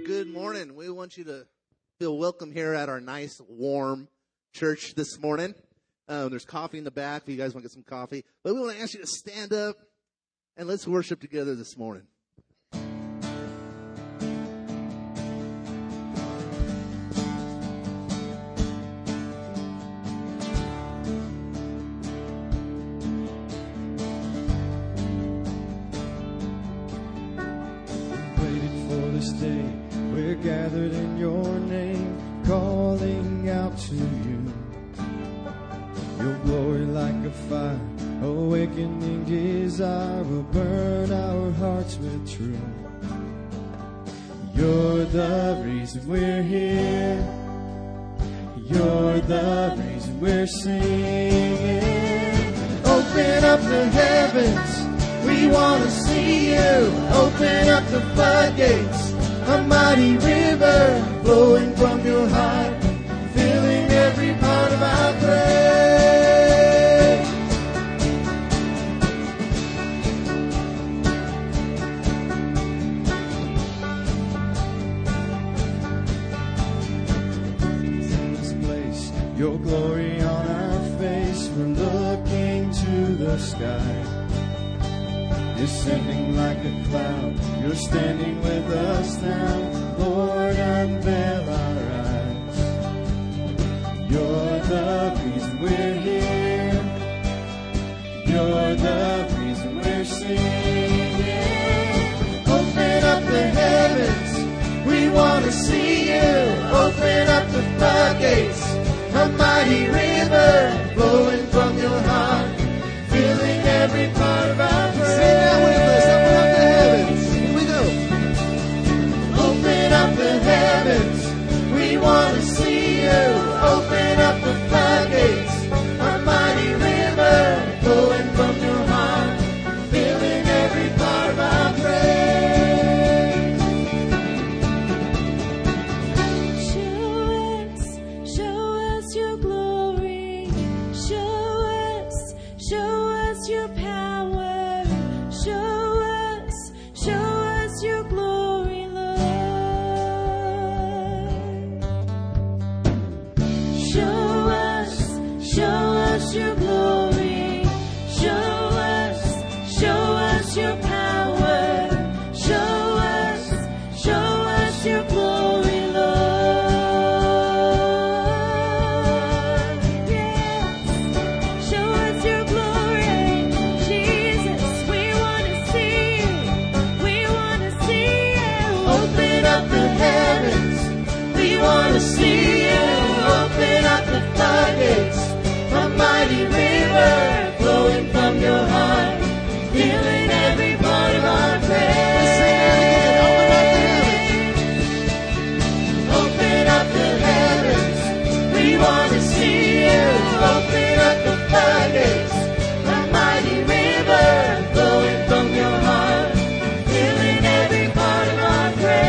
Good morning. We want you to feel welcome here at our nice, warm church this morning. There's coffee in the back if you guys want to get some coffee. But we want to ask you to stand up and let's worship together this morning. Gathered in your name, calling out to you. Your glory like a fire, awakening desire will burn our hearts with truth. You're the reason we're here. You're the reason we're singing. Open up the heavens, we want to see you. Open up the floodgates, a mighty river flowing from your heart, filling every part of our praise. In this place, your glory on our face, we're looking to the sky. Descending like a cloud, you're standing with us now. Lord, unveil our eyes. You're the reason we're here. You're the reason we're singing. Open up the heavens, we want to see you. Open up the floodgates, a mighty river flowing from your heart, filling every part of our praise. Heavens, we want to see you. Open up the floodgates, a mighty river flowing from your heart, filling every part of our praise. Show us your glory. Show us your power. Show us your glory, Lord. Show us your glory. Show us your power. Show us your glory, Lord. Yes. Show us your glory, Jesus. We want to see you. We want to see you. Open up the heavens, we want to see you. Open up the floodgates, a mighty river flowing from your heart, filling every part of our praise. Open up the heavens, we want to see you. Open up the floodgates, a mighty river flowing from your heart, filling every part of our praise.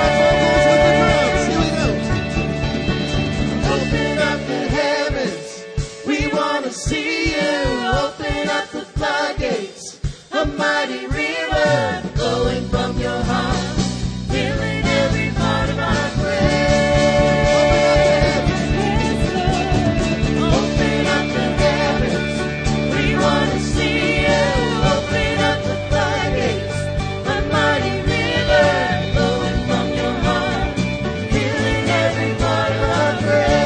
See you. Open up the floodgates, a mighty river flowing from your heart, filling every part of our praise. Open up the heavens, we want to see you. Open up the floodgates, a mighty river flowing from your heart, filling every part of our praise.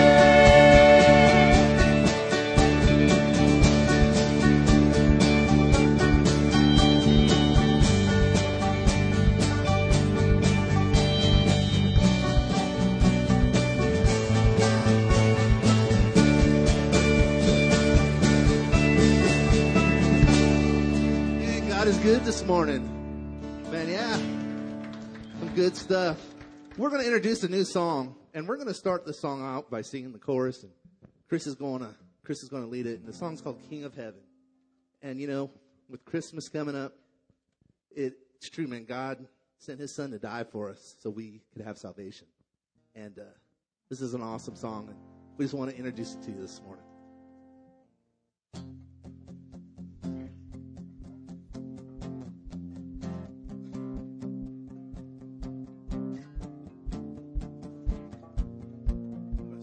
God is good this morning. Man, yeah. Some good stuff. We're going to introduce a new song, and we're going to start the song out by singing the chorus, and Chris is going to lead it. And the song's called King of Heaven. And, you know, with Christmas coming up, it's true, man. God sent his son to die for us so we could have salvation. And this is an awesome song, and we just want to introduce it to you this morning.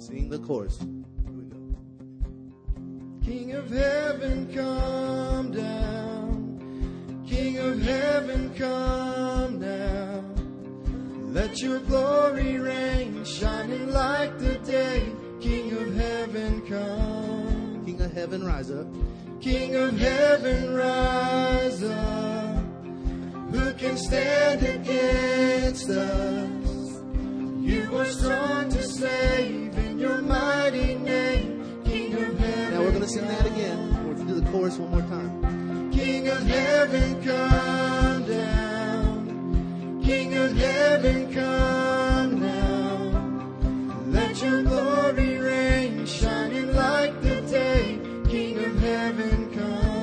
Sing the chorus. Here we go. King of heaven, come down. King of heaven, come down. Let your glory reign, shining like the day. King of heaven, come. King of heaven, rise up. King of heaven, rise up. Who can stand against us? You are strong to save in your mighty name. King of heaven. Now we're going to sing that again. We're going to do the chorus one more time. King of heaven, come down. King of heaven, come down. Let your glory reign, shining like the day. King of heaven,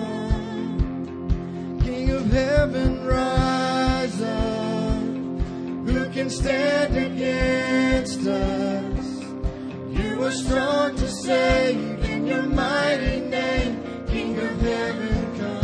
come. King of heaven, rise up. Who can stand against us? You are strong to save in your mighty name. King of heaven, come.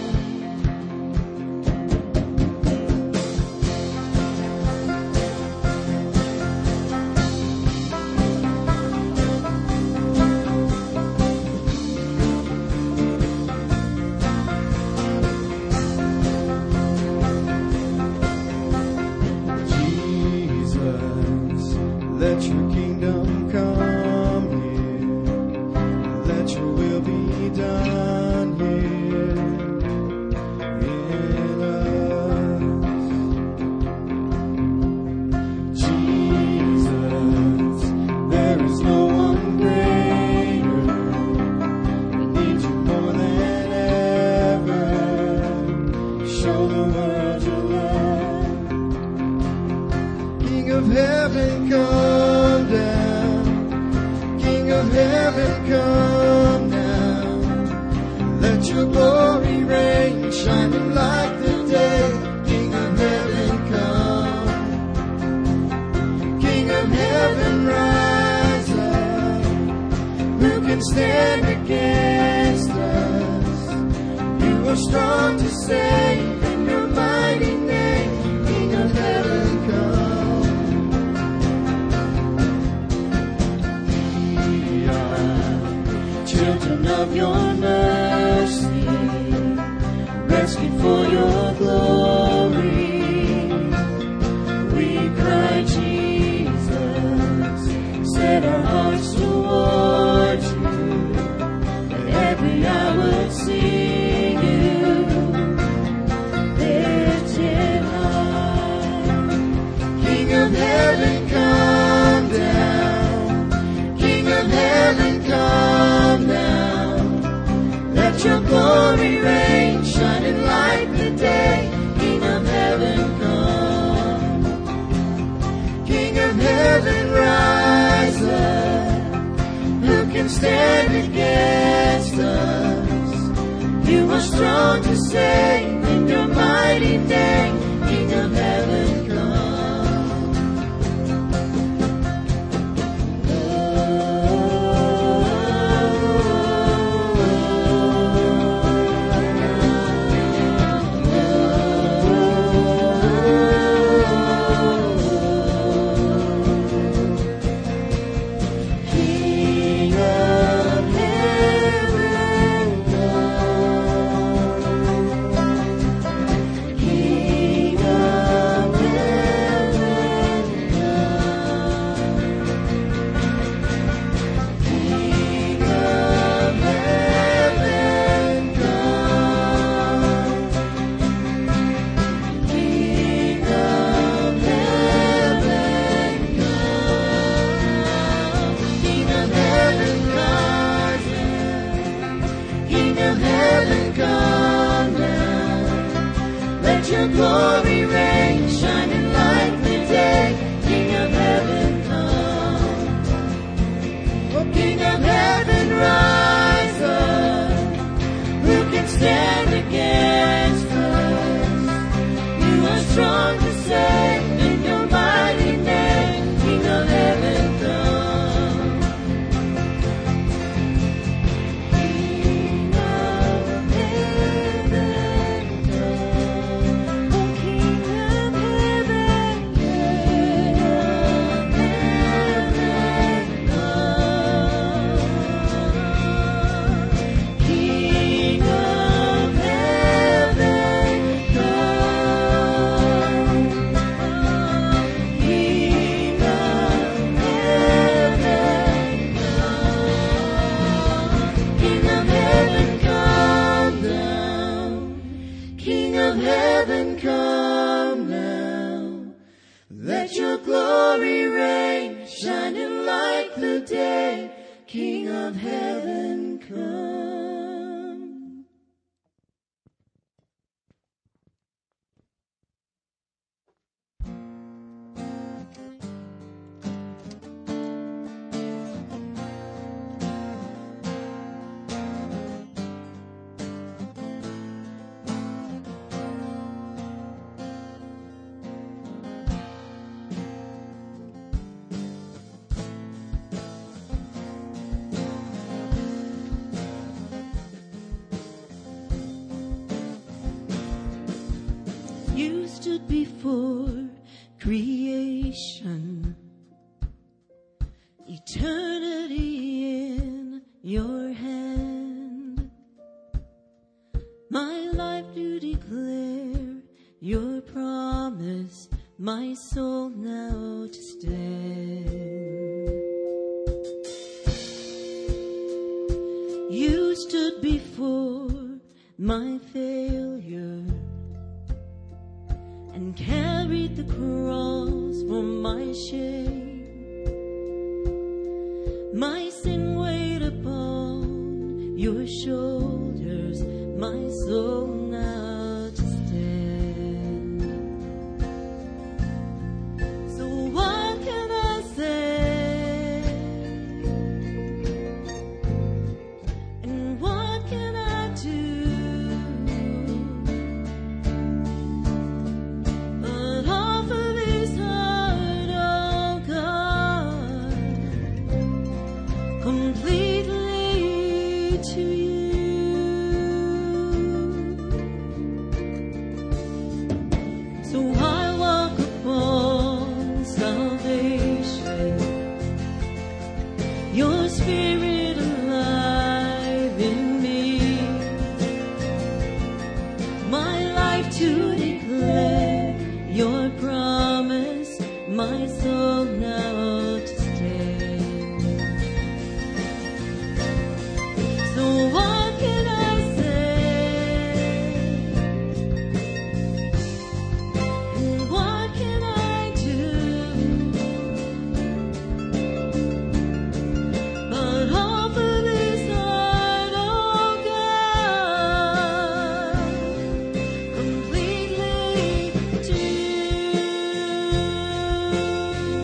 Let your kingdom come here. Let your will be done here in us. Jesus, there is no one greater. We need you more than ever. Show the world your love. King of heaven, come down. King of heaven, come down. Let your glory reign, shining like the day. King of heaven, come. King of heaven, rise up. Who can stand against us? You are strong to save in your mighty name. King of heaven, come. Children of your mercy, rescued for your glory. We cry, Jesus, set our hearts towards you, that every eye would see you, lifted high. King of heaven, come down. King of heaven, come down. Let your glory reign, shining like the day. King of heaven, come. King of heaven, rise up. Who can stand against us? You are strong to save in your mighty name. King of heaven, come. King of Let your glory reign, shining like the day, King of heaven come. You stood before creation, eternity in your hand. My life to declare your promise, my soul now to stand. You stood before my failure and carried the cross for my shame. My sin weighed upon your shoulders, my soul now to stand. So what can I say? And what can I do? Completely to you. So I walk upon salvation, your spirit alive in me, my life to declare your promise, my soul now to stand. So what can I say? And what can I do? But offer this heart, oh God, completely to you.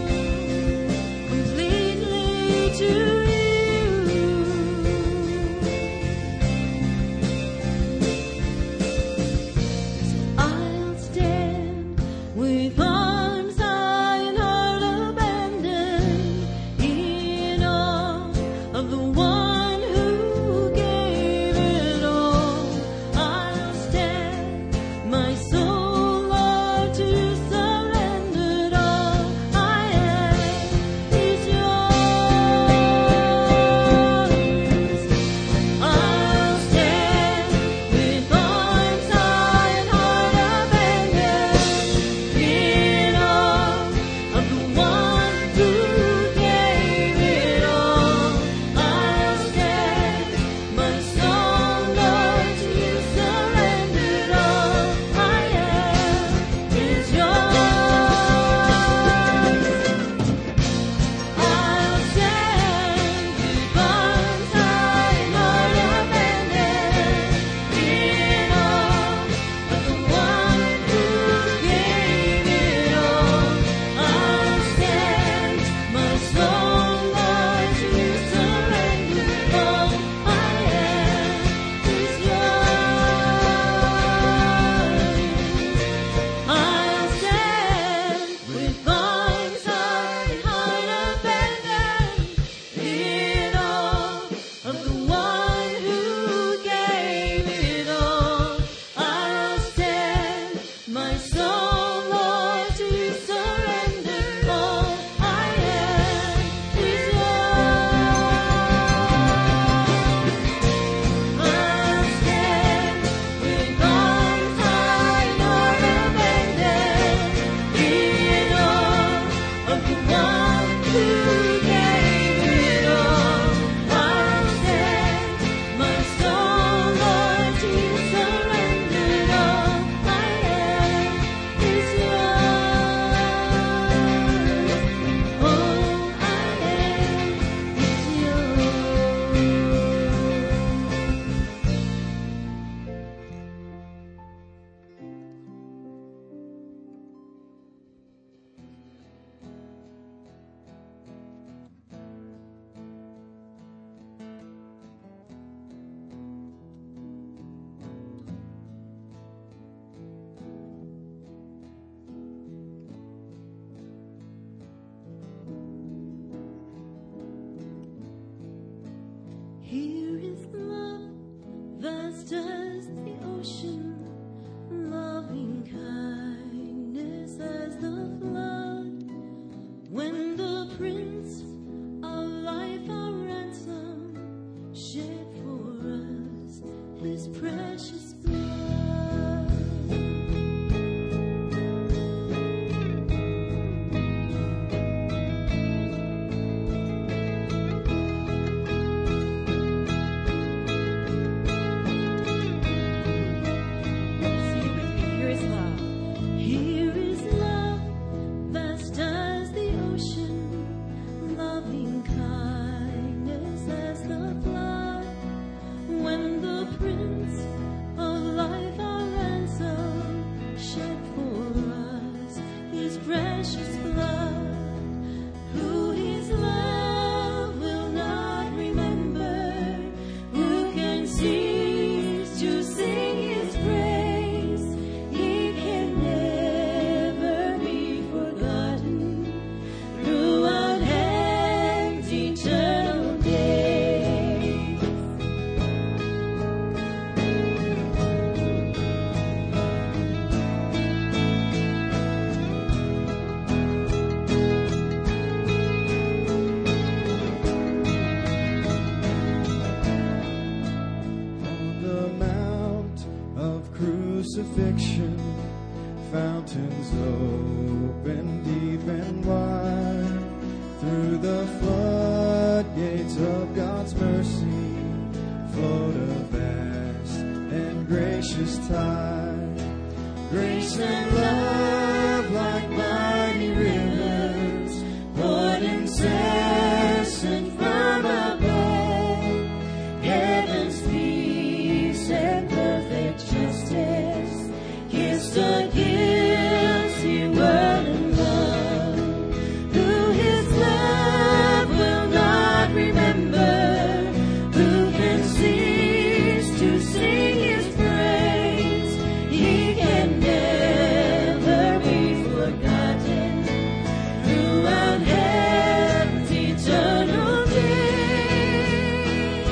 crucifixion, fountains open deep and wide. Through the floodgates of God's mercy flowed a vast and gracious tide. Grace and love like mighty rivers poured incessant from above. Heaven's peace and perfect justice kissed the guilty world in love. Who his love will not remember, who can cease to sing his praise? He can never be forgotten throughout heaven's eternal days.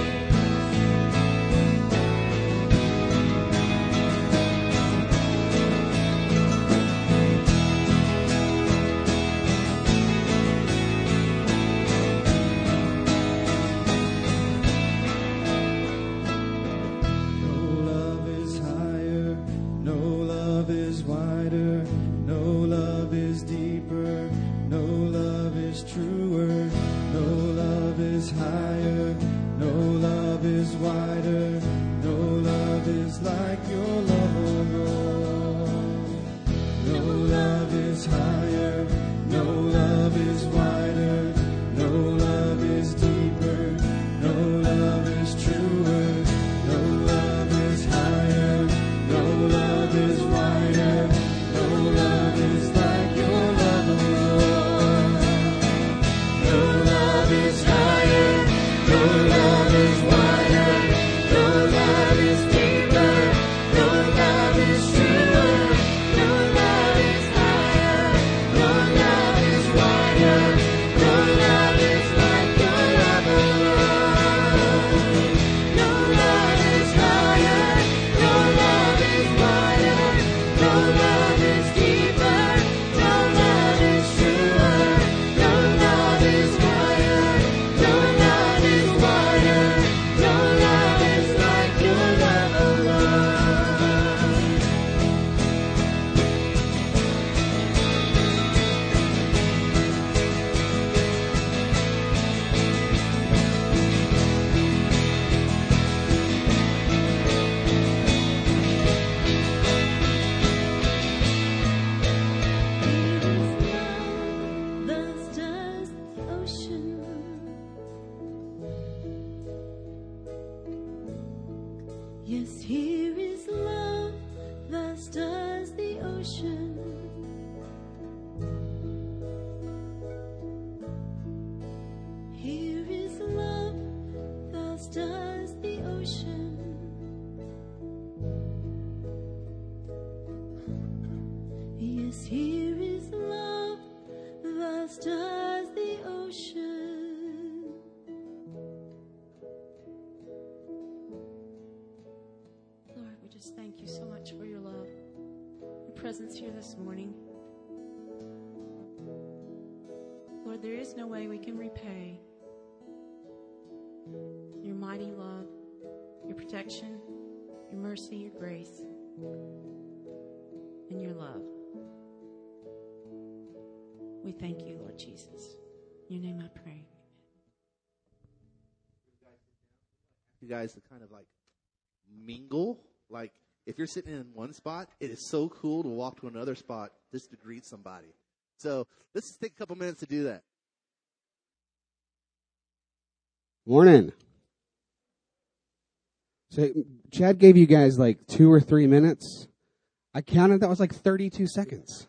No love is higher, no love is wider, no love is deeper, no love is truer, no love is higher, no love is wider, no love is like your love, oh Lord. No love is higher, no love is wider, no love is deeper, no love is truer, no love is higher, no love is wider, no love is like your love, oh Lord. No love is higher, no love is wider, no love is deeper, no love is truer, no love is higher, no love is wider, no love is like your love, oh Lord. No love is higher, no love is wider, no love is deeper, no love is truer, no love is higher, no love is wider, no love is like your love, oh Lord. Thus does the ocean. Yes, here is love, thus does the ocean. Here is love, thus does the ocean. Yes, here is love, thus does the ocean. Lord, we just thank you so much for your love, your presence here this morning. Lord, there is no way we can repay your mighty love, your protection, your mercy, your grace, and your love. We thank you, Lord Jesus. In your name I pray. You guys to kind of like mingle. Like if you're sitting in one spot, it is so cool to walk to another spot just to greet somebody. So let's just take a couple minutes to do that. Morning. So Chad gave you guys like 2 or 3 minutes. I counted, that was like 32 seconds.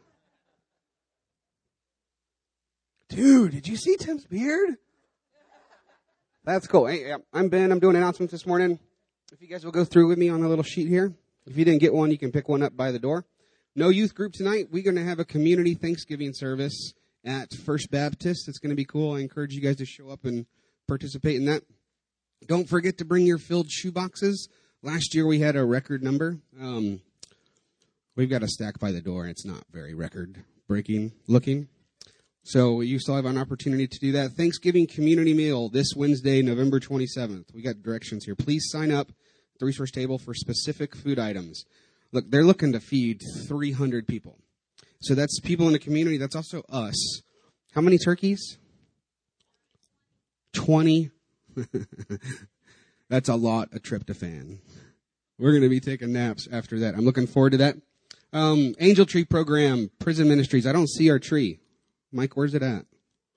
Dude, did you see Tim's beard? That's cool. Hey, I'm Ben. I'm doing announcements this morning. If you guys will go through with me on the little sheet here. If you didn't get one, you can pick one up by the door. No youth group tonight. We're going to have a community Thanksgiving service at First Baptist. It's going to be cool. I encourage you guys to show up and participate in that. Don't forget to bring your filled shoe boxes. Last year we had a record number. We've got a stack by the door, and it's not very record-breaking looking. So you still have an opportunity to do that. Thanksgiving community meal this Wednesday, November 27th. We got directions here. Please sign up at the resource table for specific food items. Look, they're looking to feed 300 people. So that's people in the community. That's also us. How many turkeys? 20. That's a lot of tryptophan. We're going to be taking naps after that. I'm looking forward to that. Angel Tree Program, Prison Ministries. I don't see our tree. Mike, where's it at?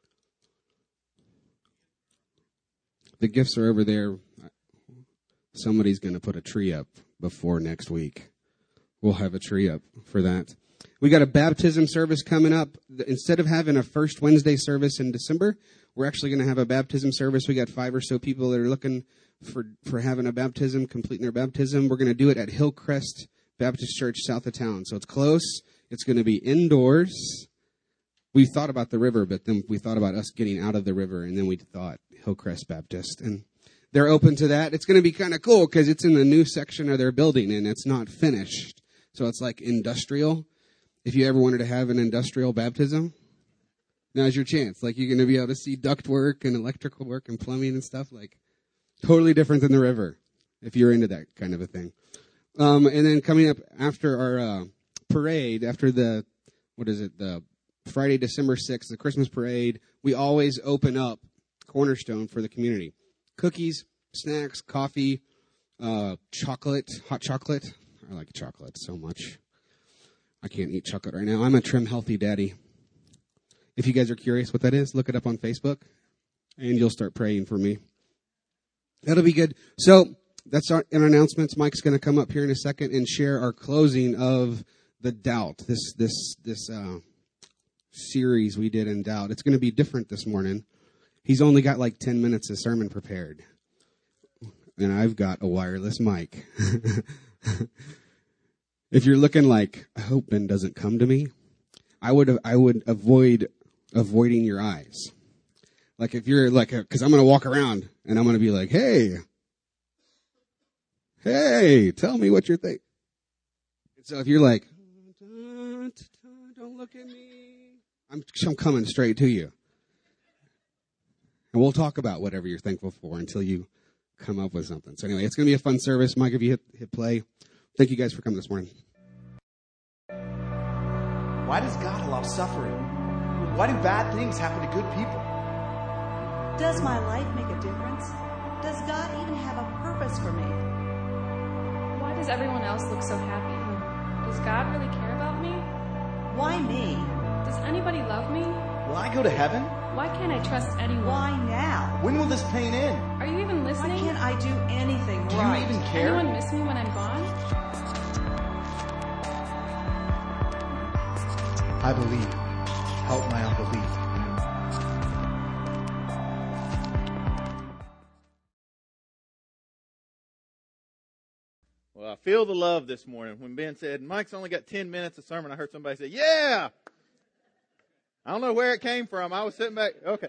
The gifts are over there. Somebody's going to put a tree up before next week. We'll have a tree up for that. We got a baptism service coming up. Instead of having a first Wednesday service in December, we're actually going to have a baptism service. We got 5 or so people that are looking for having a baptism, completing their baptism. We're going to do it at Hillcrest Baptist Church, south of town. So it's close. It's going to be indoors. We thought about the river, but then we thought about us getting out of the river, and then we thought Hillcrest Baptist. And they're open to that. It's going to be kind of cool because it's in the new section of their building, and it's not finished. So it's like industrial. If you ever wanted to have an industrial baptism, now's your chance. Like, you're going to be able to see duct work and electrical work and plumbing and stuff. Like, totally different than the river, if you're into that kind of a thing. And then coming up after our parade, after the Friday, December 6th, the Christmas parade, we always open up Cornerstone for the community. Cookies, snacks, coffee, chocolate, hot chocolate. I like chocolate so much. I can't eat chocolate right now. I'm a trim, healthy daddy. If you guys are curious what that is, look it up on Facebook, and you'll start praying for me. That'll be good. So that's our announcements. Mike's going to come up here in a second and share our closing of the Doubt, this series we did in Doubt. It's going to be different this morning. He's only got like 10 minutes of sermon prepared, and I've got a wireless mic. If you're looking like, I hope Ben doesn't come to me, I would avoiding your eyes. Like, if you're like, because I'm going to walk around and I'm going to be like, hey, tell me what you're thinking. So if you're like, don't look at me, I'm coming straight to you. And we'll talk about whatever you're thankful for until you come up with something. So anyway, it's going to be a fun service. Mike, if you hit play. Thank you guys for coming this morning. Why does God allow suffering? Why do bad things happen to good people? Does my life make a difference? Does God even have a purpose for me? Why does everyone else look so happy? Does God really care about me? Why me? Does anybody love me? Will I go to heaven? Why can't I trust anyone? Why now? When will this pain end? Are you even Why listening? can't I do anything Do right? you even care? Anyone miss me when I'm gone? I believe. Help my unbelief. Well, I feel the love this morning. When Ben said, Mike's only got 10 minutes of sermon, I heard somebody say, yeah! I don't know where it came from. I was sitting back. Okay.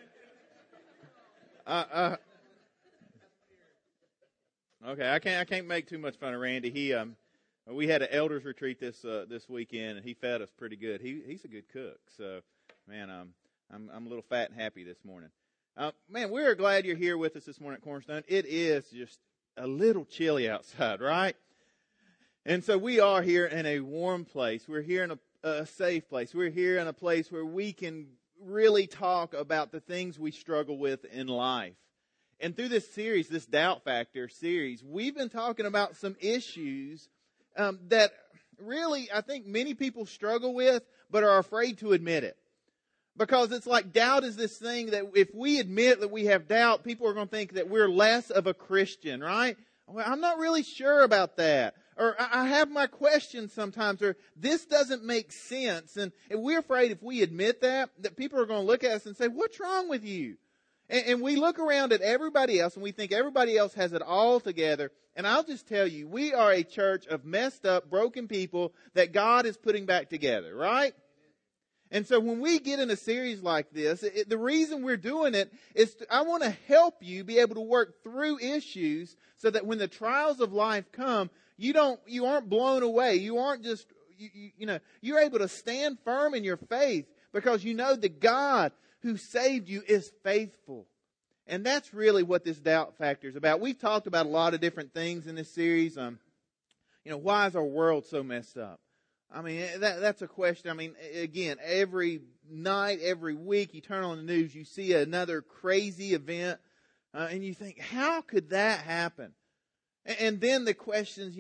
Okay, I can't make too much fun of Randy. We had an elders retreat this weekend, and he fed us pretty good. He's a good cook. So, man, I'm a little fat and happy this morning. Man, we're glad you're here with us this morning at Cornerstone. It is just a little chilly outside, right? And so we are here in a warm place. We're here in a safe place. We're here in a place where we can really talk about the things we struggle with in life. And through this series, this Doubt Factor series, we've been talking about some issues that really I think many people struggle with but are afraid to admit it. Because it's like doubt is this thing that if we admit that we have doubt, people are going to think that we're less of a Christian, right? Well, I'm not really sure about that. Or I have my questions sometimes, or this doesn't make sense. And we're afraid if we admit that people are going to look at us and say, what's wrong with you? And we look around at everybody else and we think everybody else has it all together. And I'll just tell you, we are a church of messed up, broken people that God is putting back together, right? And so when we get in a series like this, the reason we're doing it is I want to help you be able to work through issues so that when the trials of life come, you aren't blown away. You aren't just, you're able to stand firm in your faith because you know the God who saved you is faithful. And that's really what this doubt factor is about. We've talked about a lot of different things in this series. why is our world so messed up? I mean, that's a question. I mean, again, every night, every week, you turn on the news, you see another crazy event, and you think, how could that happen? And then the questions,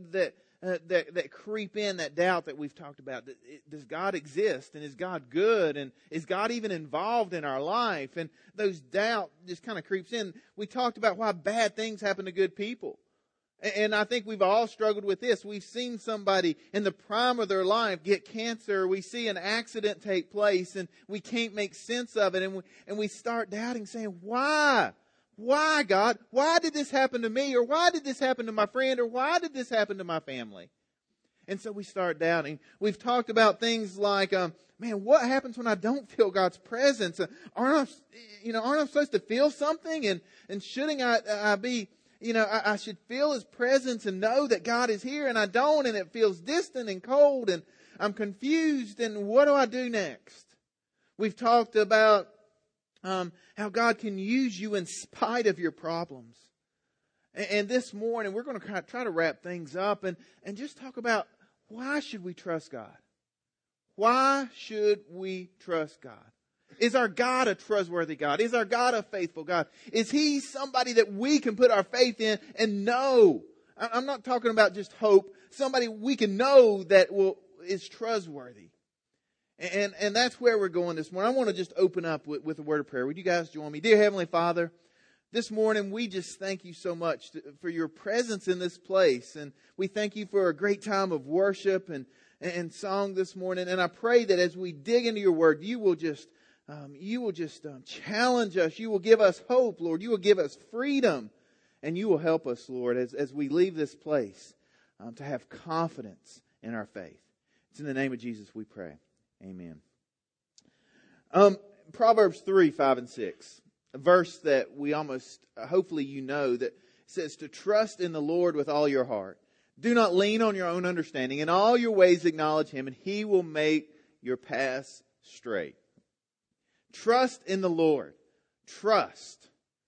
that creep in, that doubt that we've talked about. Does God exist? And is God good? And is God even involved in our life? And those doubt just kind of creeps in. We talked about why bad things happen to good people. And I think we've all struggled with this. We've seen somebody in the prime of their life get cancer. We see an accident take place and we can't make sense of it. And we start doubting, saying, why? Why, God? Why did this happen to me? Or why did this happen to my friend? Or why did this happen to my family? And so we start doubting. We've talked about things like, what happens when I don't feel God's presence? Aren't I supposed to feel something? And shouldn't I be... I should feel His presence and know that God is here, and I don't, and it feels distant and cold, and I'm confused, and what do I do next? We've talked about how God can use you in spite of your problems. And this morning, we're going to try to wrap things up and just talk about, why should we trust God? Why should we trust God? Is our God a trustworthy God? Is our God a faithful God? Is He somebody that we can put our faith in and know? I'm not talking about just hope. Somebody we can know that is trustworthy. And that's where we're going this morning. I want to just open up with a word of prayer. Would you guys join me? Dear Heavenly Father, this morning we just thank You so much for Your presence in this place. And we thank You for a great time of worship and song this morning. And I pray that as we dig into Your word, You will just challenge us. You will give us hope, Lord. You will give us freedom. And You will help us, Lord, as we leave this place to have confidence in our faith. It's in the name of Jesus we pray. Amen. Proverbs 3, 5, and 6. A verse that we almost, hopefully you know, that says to trust in the Lord with all your heart. Do not lean on your own understanding. In all your ways acknowledge Him, and He will make your paths straight. Trust in the Lord. Trust.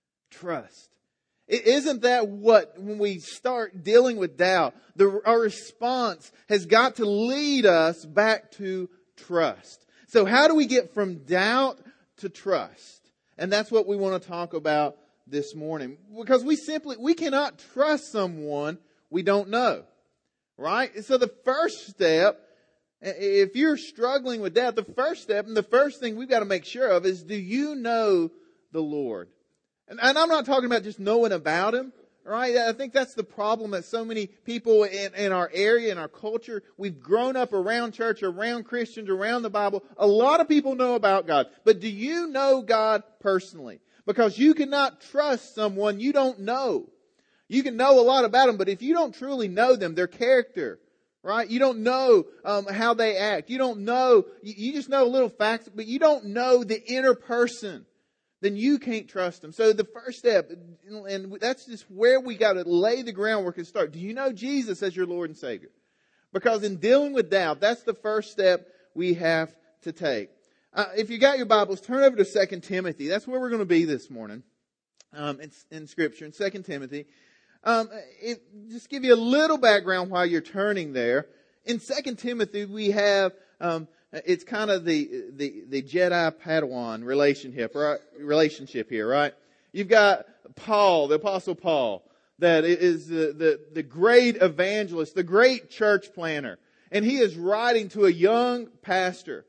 Isn't that when we start dealing with doubt, our response has got to lead us back to trust. So how do we get from doubt to trust? And that's what we want to talk about this morning. Because we cannot trust someone we don't know. Right? So the first step, if you're struggling with doubt, the first step and the first thing we've got to make sure of is, do you know the Lord? And I'm not talking about just knowing about Him, right? I think that's the problem that so many people in our area, in our culture, we've grown up around church, around Christians, around the Bible. A lot of people know about God. But do you know God personally? Because you cannot trust someone you don't know. You can know a lot about them, but if you don't truly know them, their character, right? You don't know how they act. You don't know, you just know little facts, but you don't know the inner person. Then you can't trust them. So the first step, and that's just where we got to lay the groundwork and start. Do you know Jesus as your Lord and Savior? Because in dealing with doubt, that's the first step we have to take. If you got your Bibles, turn over to 2 Timothy. That's where we're going to be this morning. In Scripture, in 2 Timothy. Just give you a little background while you're turning there. In 2 Timothy, we have, it's kind of the Jedi Padawan relationship here, right? You've got Paul, the Apostle Paul, that is the great evangelist, the great church planner. And he is writing to a young pastor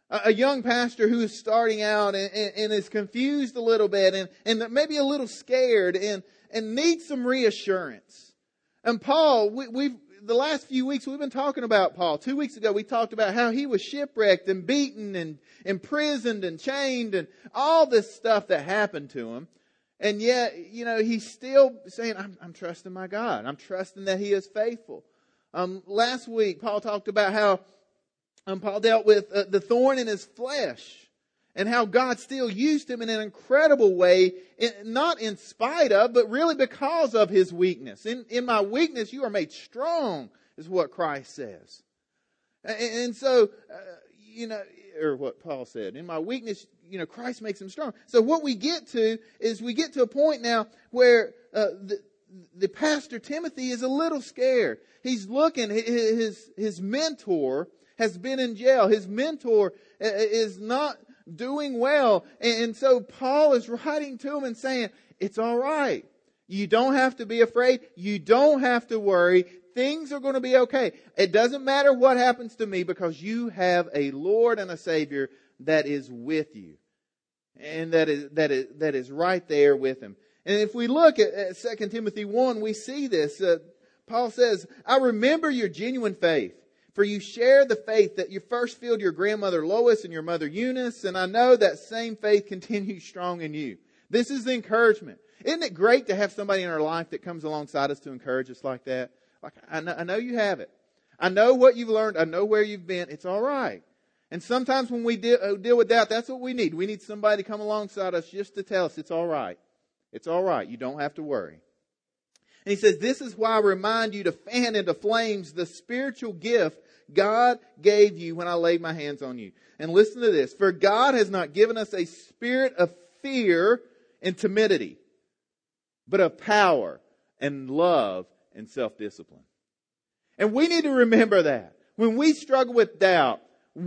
who is starting out and is confused a little bit and maybe a little scared and needs some reassurance. And Paul, the last few weeks we've been talking about Paul. 2 weeks ago we talked about how he was shipwrecked and beaten and imprisoned and chained and all this stuff that happened to him. And yet, he's still saying, I'm trusting my God. I'm trusting that He is faithful. Last week Paul talked about how Paul dealt with the thorn in his flesh and how God still used him in an incredible way, not in spite of, but really because of his weakness. In my weakness, you are made strong, is what Christ says. And so, or what Paul said, in my weakness, Christ makes him strong. So what we get to is we get to a point now where the pastor Timothy is a little scared. He's looking, his mentor has been in jail. His mentor is not doing well. And so Paul is writing to him and saying, it's all right. You don't have to be afraid. You don't have to worry. Things are going to be okay. It doesn't matter what happens to me because you have a Lord and a Savior that is with you. And that is right there with him. And if we look at 2 Timothy 1, we see this. Paul says, I remember your genuine faith, for you share the faith that you first filled your grandmother Lois and your mother Eunice, and I know that same faith continues strong in you. This is the encouragement. Isn't it great to have somebody in our life that comes alongside us to encourage us like that? Like, I know you have it. I know what you've learned. I know where you've been. It's all right. And sometimes when we deal with doubt, that's what we need. We need somebody to come alongside us just to tell us it's all right. It's all right. You don't have to worry. And he says, this is why I remind you to fan into flames the spiritual gift God gave you when I laid my hands on you. And listen to this. For God has not given us a spirit of fear and timidity, but of power and love and self-discipline. And we need to remember that. When we struggle with doubt,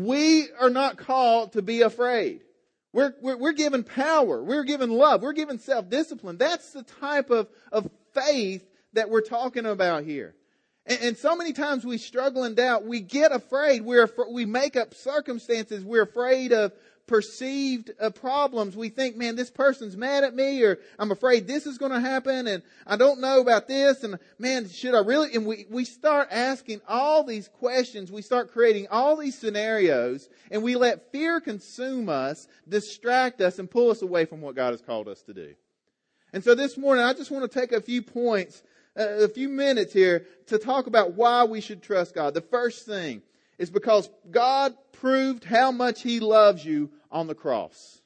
we are not called to be afraid. We're given power. We're given love. We're given self-discipline. That's the type of faith that we're talking about here. And so many times we struggle in doubt. We get afraid. We make up circumstances. We're afraid of perceived problems. We think, man, this person's mad at me, or I'm afraid this is going to happen, and I don't know about this, and man, should I really? And we start asking all these questions. We start creating all these scenarios, and we let fear consume us, distract us, and pull us away from what God has called us to do. And so this morning, I just want to take a few points, a few minutes here to talk about why we should trust God. The first thing is because God proved how much He loves you on the cross.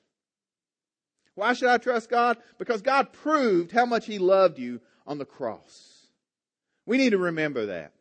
Why should I trust God? Because God proved how much He loved you on the cross. We need to remember that.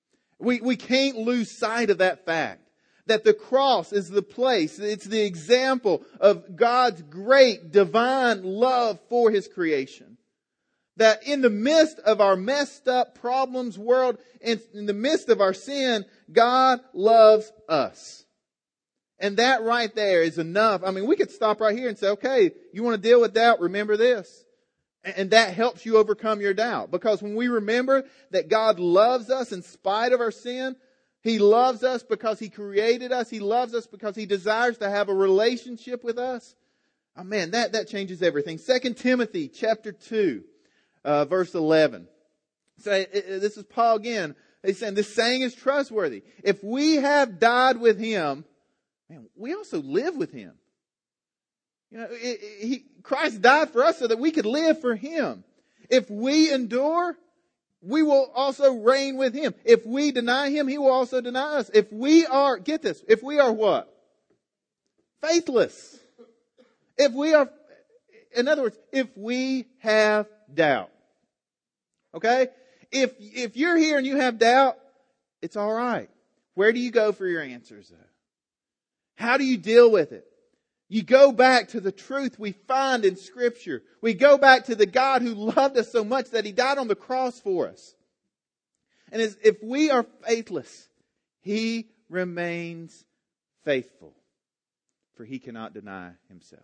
We can't lose sight of that fact. That the cross is the place, it's the example of God's great divine love for His creation. That in the midst of our messed up problems, world, in the midst of our sin, God loves us. And that right there is enough. I mean, we could stop right here and say, okay, you want to deal with doubt? Remember this. And that helps you overcome your doubt. Because when we remember that God loves us in spite of our sin, He loves us because He created us. He loves us because He desires to have a relationship with us. Oh man, that changes everything. 2 Timothy chapter 2, verse 11. So this is Paul again. He's saying this saying is trustworthy. If we have died with Him, man, we also live with Him. You know, Christ died for us so that we could live for Him. If we endure, we will also reign with Him. If we deny Him, He will also deny us. If we are, get this, if we are what? Faithless. If we are, in other words, if we have doubt. Okay? If you're here and you have doubt, it's all right. Where do you go for your answers, though? How do you deal with it? You go back to the truth we find in Scripture. We go back to the God who loved us so much that He died on the cross for us. And if we are faithless, He remains faithful, for He cannot deny Himself.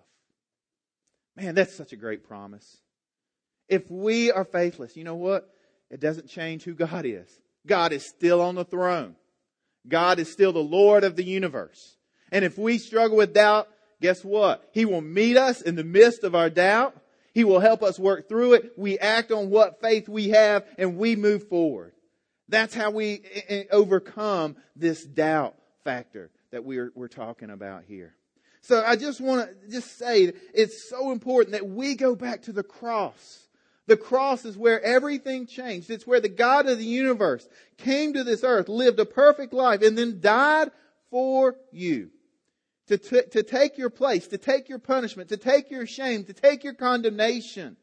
Man, that's such a great promise. If we are faithless, you know what? It doesn't change who God is. God is still on the throne. God is still the Lord of the universe. And if we struggle with doubt, guess what? He will meet us in the midst of our doubt. He will help us work through it. We act on what faith we have and we move forward. That's how we overcome this doubt factor that we're talking about here. So I just want to say it's so important that we go back to the cross. The cross is where everything changed. It's where the God of the universe came to this earth, lived a perfect life, and then died for you. To take your place, to take your punishment, to take your shame, to take your condemnation.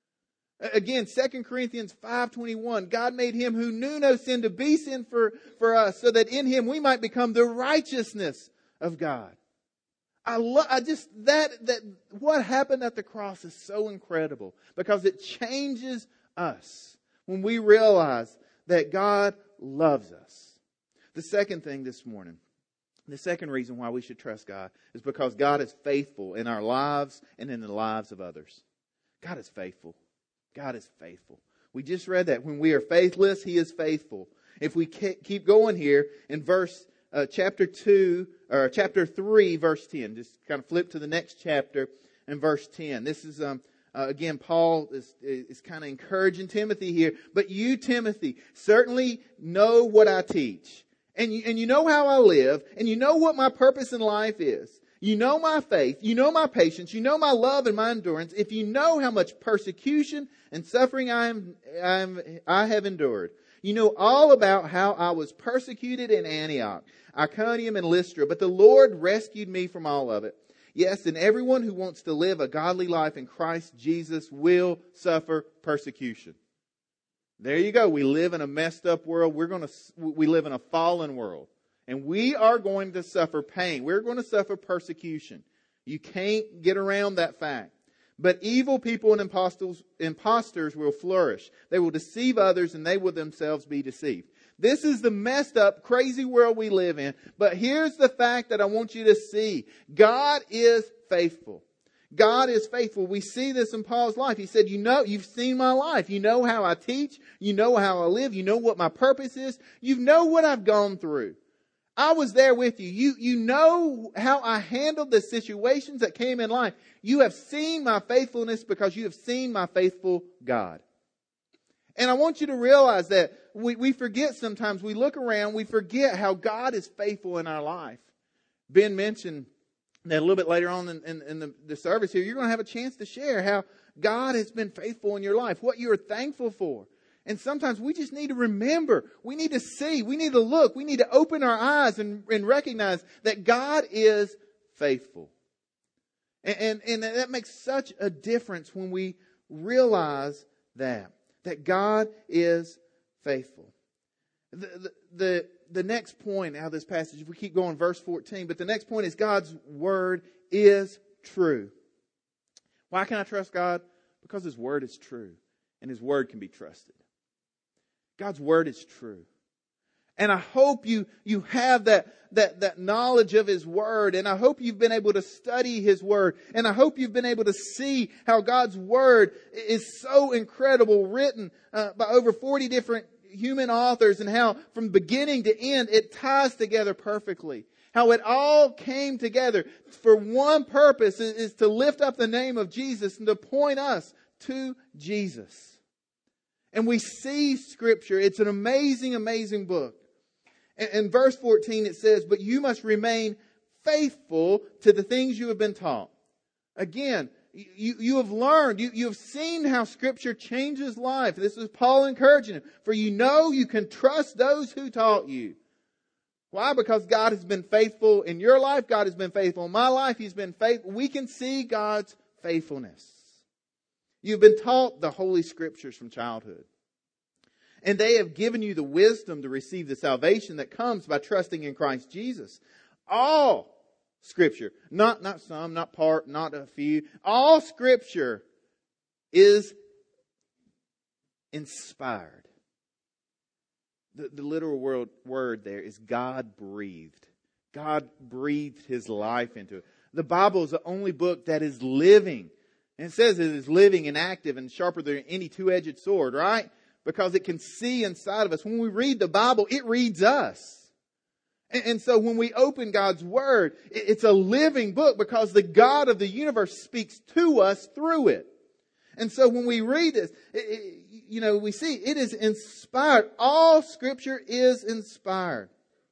Again, 2 Corinthians 5:21, God made Him who knew no sin to be sin for us, so that in Him we might become the righteousness of God. What happened at the cross is so incredible because it changes us. When we realize that God loves us. The second thing this morning, the second reason why we should trust God is because God is faithful in our lives and in the lives of others. God is faithful. God is faithful. We just read that. When we are faithless, He is faithful. If we keep going here in chapter 3, verse 10. Just kind of flip to the next chapter and verse 10. This is, again, Paul is kind of encouraging Timothy here. But you, Timothy, certainly know what I teach. And you know how I live. And you know what my purpose in life is. You know my faith. You know my patience. You know my love and my endurance. If you know how much persecution and suffering I have endured. You know all about how I was persecuted in Antioch, Iconium, and Lystra. But the Lord rescued me from all of it. Yes, and everyone who wants to live a godly life in Christ Jesus will suffer persecution. There you go. We live in a messed up world. We live in a fallen world. And we are going to suffer pain. We're going to suffer persecution. You can't get around that fact. But evil people and imposters will flourish. They will deceive others and they will themselves be deceived. This is the messed up, crazy world we live in. But here's the fact that I want you to see. God is faithful. God is faithful. We see this in Paul's life. He said, you've seen my life. You know how I teach. You know how I live. You know what my purpose is. You know what I've gone through. I was there with you. You know how I handled the situations that came in life. You have seen my faithfulness because you have seen my faithful God. And I want you to realize that we forget sometimes. We look around, we forget how God is faithful in our life. Ben mentioned that a little bit later on in the service here, you're going to have a chance to share how God has been faithful in your life, what you're thankful for. And sometimes we just need to remember, we need to see, we need to look, we need to open our eyes and recognize that God is faithful. And that makes such a difference when we realize that God is faithful. The next point out of this passage, if we keep going, verse 14, but the next point is God's word is true. Why can I trust God? Because His word is true and His word can be trusted. God's word is true. And I hope you have that knowledge of His word. And I hope you've been able to study His word. And I hope you've been able to see how God's word is so incredible, written by over 40 different human authors, and how from beginning to end it ties together perfectly. How it all came together for one purpose, is to lift up the name of Jesus and to point us to Jesus. And we see Scripture. It's an amazing, amazing book. In verse 14 it says, but you must remain faithful to the things you have been taught. Again, you have learned, you have seen how Scripture changes life. This is Paul encouraging him. For you know you can trust those who taught you. Why? Because God has been faithful in your life. God has been faithful in my life. He's been faithful. We can see God's faithfulness. You've been taught the Holy Scriptures from childhood. And they have given you the wisdom to receive the salvation that comes by trusting in Christ Jesus. All Scripture, not some, not part, not a few. All Scripture is inspired. The literal word there is God-breathed. God breathed His life into it. The Bible is the only book that is living. And it says it is living and active and sharper than any two-edged sword, right? Because it can see inside of us. When we read the Bible, it reads us. And so when we open God's Word, it's a living book because the God of the universe speaks to us through it. And so when we read this, we see it is inspired. All Scripture is inspired.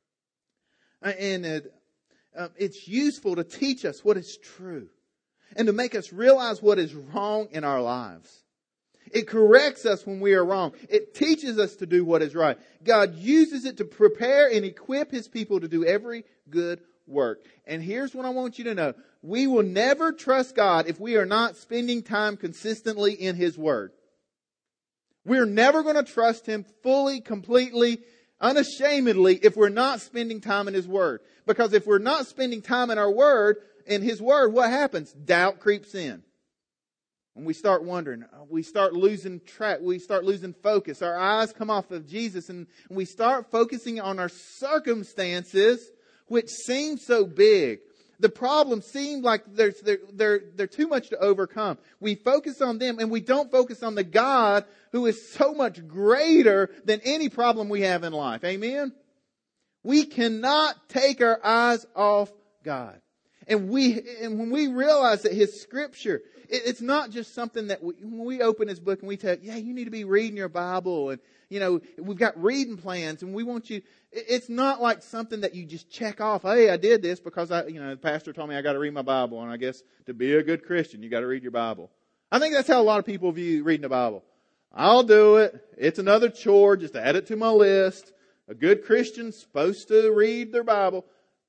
And it's useful to teach us what is true and to make us realize what is wrong in our lives. It corrects us when we are wrong. It teaches us to do what is right. God uses it to prepare and equip His people to do every good work. And here's what I want you to know. We will never trust God if we are not spending time consistently in His Word. We're never going to trust Him fully, completely, unashamedly if we're not spending time in His Word. Because if we're not spending time in our Word, in His Word, what happens? Doubt creeps in. when we start wondering, we start losing track, we start losing focus, our eyes come off of Jesus, and we start focusing on our circumstances, which seem so big. The problems seem like they're too much to overcome. We focus on them and we don't focus on the God who is so much greater than any problem we have in life. Amen? We cannot take our eyes off God. And when we realize that His Scripture, it's not just something that when we open His book and we tell, yeah, you need to be reading your Bible, and we've got reading plans, and we want you. It's not like something that you just check off. Hey, I did this because the pastor told me I got to read my Bible, and I guess to be a good Christian, you got to read your Bible. I think that's how a lot of people view reading the Bible. I'll do it. It's another chore. Just add it to my list. A good Christian's supposed to read their Bible.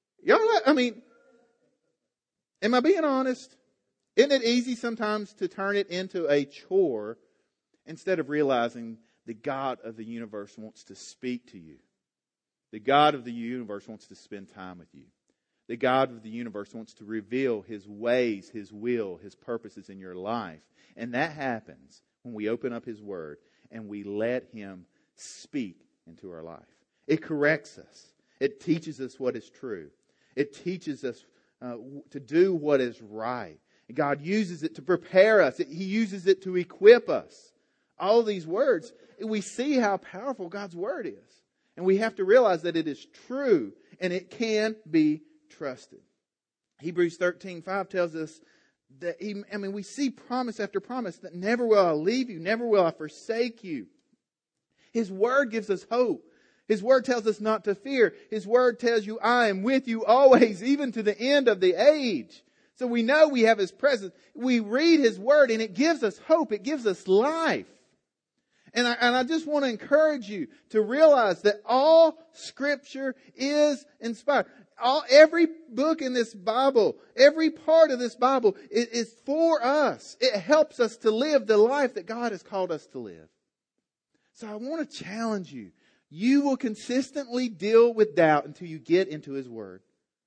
Am I being honest? Isn't it easy sometimes to turn it into a chore instead of realizing the God of the universe wants to speak to you? The God of the universe wants to spend time with you. The God of the universe wants to reveal His ways, His will, His purposes in your life. And that happens when we open up His Word and we let Him speak into our life. It corrects us. It teaches us what is true. It teaches us to do what is right. God uses it to prepare us. He uses it to equip us. All these words, we see how powerful God's Word is. And we have to realize that it is true and it can be trusted. Hebrews 13:5 tells us that we see promise after promise that never will I leave you, never will I forsake you. His Word gives us hope. His Word tells us not to fear. His Word tells you, I am with you always, even to the end of the age. So we know we have His presence. We read His Word and it gives us hope. It gives us life. And I just want to encourage you to realize that all Scripture is inspired. Every book in this Bible, every part of this Bible is for us. It helps us to live the life that God has called us to live. So I want to challenge you. You will consistently deal with doubt until you get into His Word.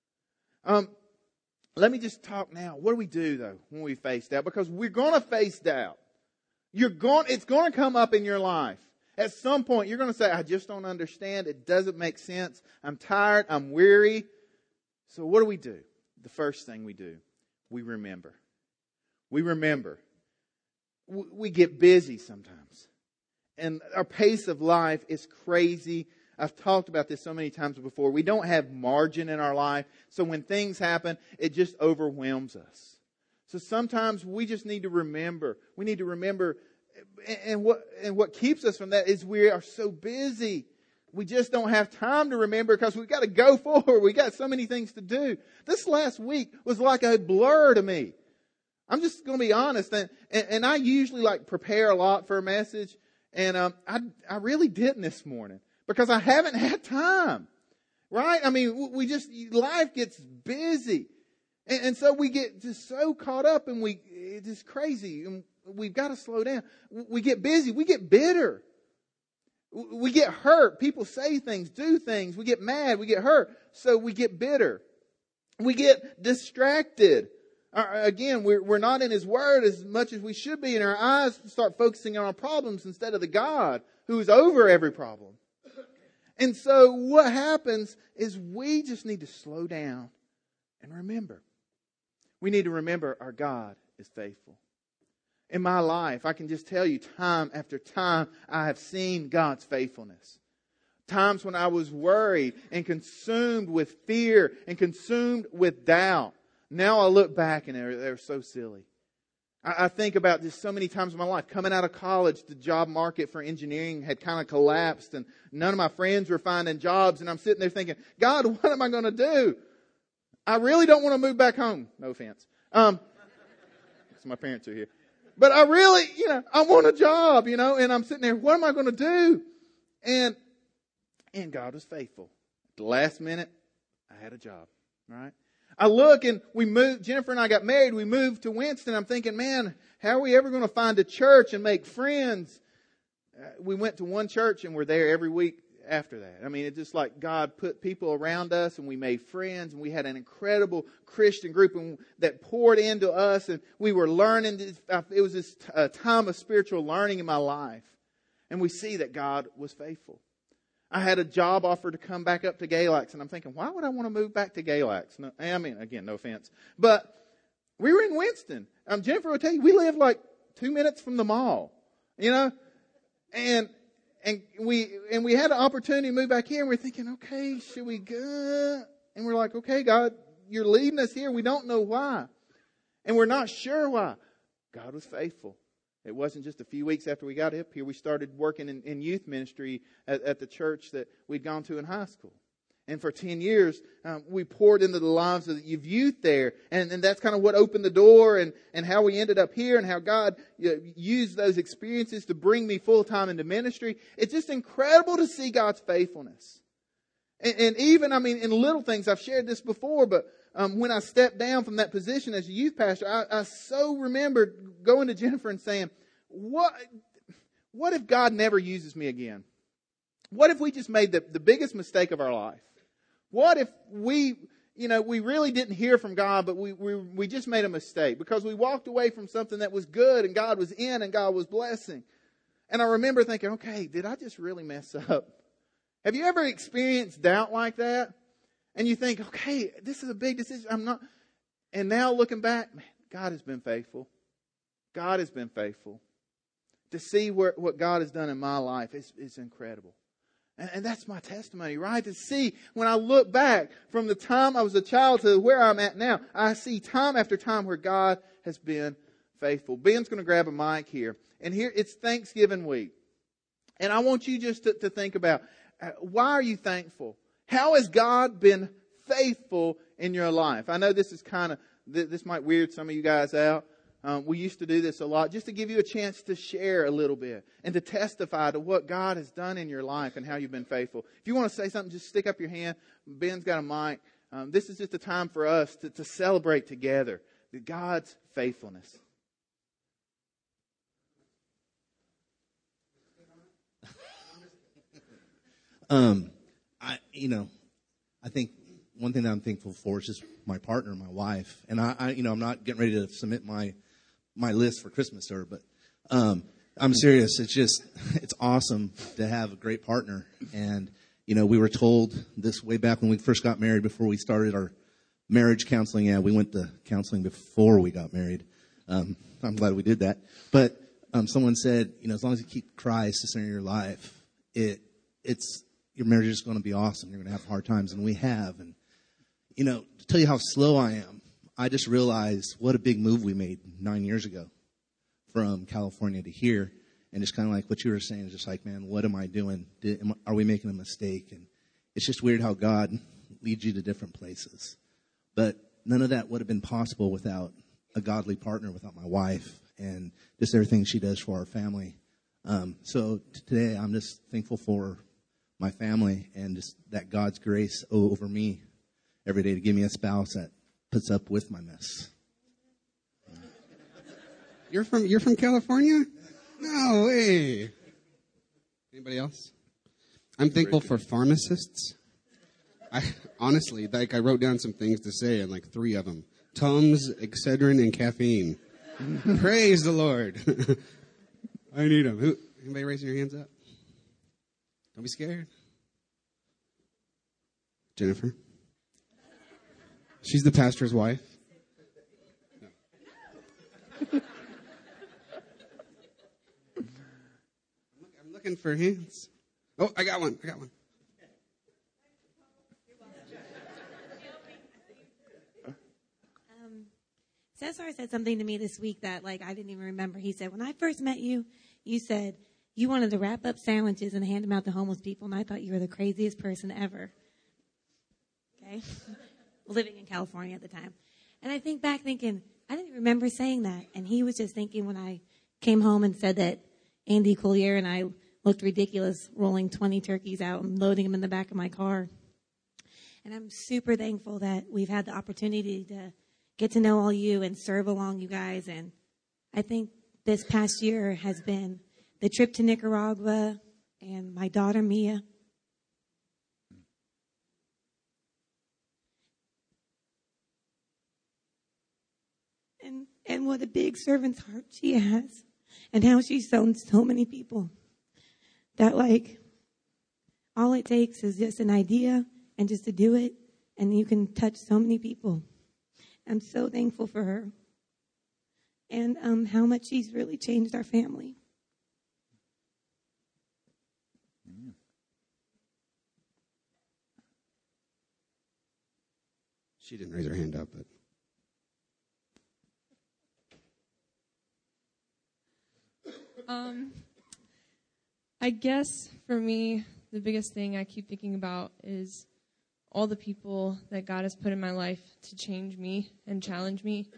Let me just talk now. What do we do, though, when we face doubt? Because we're going to face doubt. It's going to come up in your life. At some point, you're going to say, I just don't understand. It doesn't make sense. I'm tired. I'm weary. So what do? The first thing we do, we remember. We remember. We get busy sometimes. And our pace of life is crazy. I've talked about this so many times before. We don't have margin in our life. So when things happen, it just overwhelms us. So sometimes we just need to remember. We need to remember. And what keeps us from that is we are so busy. We just don't have time to remember because we've got to go forward. We got so many things to do. This last week was like a blur to me. I'm just going to be honest. And I usually prepare a lot for a message. And I really didn't this morning because I haven't had time. Right? Life gets busy. And so we get just so caught up and it's just crazy. And we've got to slow down. We get busy. We get bitter. We get hurt. People say things, do things. We get mad. We get hurt. So we get bitter. We get distracted. Again, we're not in His Word as much as we should be. And our eyes start focusing on our problems instead of the God who is over every problem. And so what happens is we just need to slow down and remember. We need to remember our God is faithful. In my life, I can just tell you time after time, I have seen God's faithfulness. Times when I was worried and consumed with fear and consumed with doubt. Now I look back and they're so silly. I think about this so many times in my life. Coming out of college, the job market for engineering had kind of collapsed and none of my friends were finding jobs. And I'm sitting there thinking, God, what am I going to do? I really don't want to move back home. No offense. So my parents are here. But I really, I want a job, and I'm sitting there, what am I going to do? And God was faithful. At the last minute, I had a job, right? I look and we moved, Jennifer and I got married, we moved to Winston. I'm thinking, man, how are we ever going to find a church and make friends? We went to one church and we're there every week after that. I mean, it's just like God put people around us, and we made friends, and we had an incredible Christian group that poured into us, and we were learning. It was this time of spiritual learning in my life. And we see that God was faithful. I had a job offer to come back up to Galax, and I'm thinking, why would I want to move back to Galax? No, I mean, again, no offense. But we were in Winston. Jennifer will tell you, we live like 2 minutes from the mall, you know? And we had an opportunity to move back here, and we're thinking, okay, should we go? And we're like, okay, God, you're leading us here. We don't know why. And we're not sure why. God was faithful. It wasn't just a few weeks after we got up here. We started working in youth ministry at the church that we'd gone to in high school. And for 10 years, we poured into the lives of the youth there. And that's kind of what opened the door and how we ended up here and how God used those experiences to bring me full-time into ministry. It's just incredible to see God's faithfulness. And even, I mean, in little things, I've shared this before, but when I stepped down from that position as a youth pastor, I so remembered going to Jennifer and saying, what if God never uses me again? What if we just made the biggest mistake of our life? What if we really didn't hear from God, but we just made a mistake because we walked away from something that was good and God was in and God was blessing. And I remember thinking, okay, did I just really mess up? Have you ever experienced doubt like that? And you think, okay, this is a big decision. I'm not. And now looking back, man, God has been faithful. God has been faithful. To see what God has done in my life is incredible. And that's my testimony, right? To see when I look back from the time I was a child to where I'm at now, I see time after time where God has been faithful. Ben's going to grab a mic here. And here it's Thanksgiving week. And I want you just to think about, why are you thankful? How has God been faithful in your life? I know this is this might weird some of you guys out. We used to do this a lot just to give you a chance to share a little bit and to testify to what God has done in your life and how you've been faithful. If you want to say something, just stick up your hand. Ben's got a mic. This is just a time for us to celebrate together God's faithfulness. I think one thing that I'm thankful for is just my partner, my wife. And I'm not getting ready to submit my list for Christmas, sir, but I'm serious. It's awesome to have a great partner. And, we were told this way back when we first got married, before we started our marriage counseling. Yeah, we went to counseling before we got married. I'm glad we did that. But someone said, as long as you keep Christ the center of your life, your marriage is going to be awesome. You're going to have hard times, and we have. And, to tell you how slow I am, I just realized what a big move we made 9 years ago from California to here. And just kind of like what you were saying, is just like, man, what am I doing? Are we making a mistake? And it's just weird how God leads you to different places. But none of that would have been possible without a godly partner, without my wife, and just everything she does for our family. So today I'm just thankful for my family and just that God's grace over me every day to give me a spouse that puts up with my mess. You're from California? No way. Anybody else? I'm thankful for pharmacists. I honestly, I wrote down some things to say, and like 3 of them: Tums, Excedrin, and caffeine. Praise the Lord. I need them. Anybody raising your hands up? Don't be scared. Jennifer. She's the pastor's wife. No. I'm looking for hands. Oh, I got one. Cesar said something to me this week that, I didn't even remember. He said, when I first met you, you said you wanted to wrap up sandwiches and hand them out to homeless people, and I thought you were the craziest person ever. Okay? Living in California at the time. And I think back thinking, I didn't remember saying that. And he was just thinking when I came home and said that Andy Collier and I looked ridiculous rolling 20 turkeys out and loading them in the back of my car. And I'm super thankful that we've had the opportunity to get to know all you and serve along you guys. And I think this past year has been the trip to Nicaragua and my daughter Mia and what a big servant's heart she has, and how she's shown so many people that, like, all it takes is just an idea and just to do it, and you can touch so many people. I'm so thankful for her and how much she's really changed our family. She didn't raise her hand up, but I guess for me, the biggest thing I keep thinking about is all the people that God has put in my life to change me and challenge me.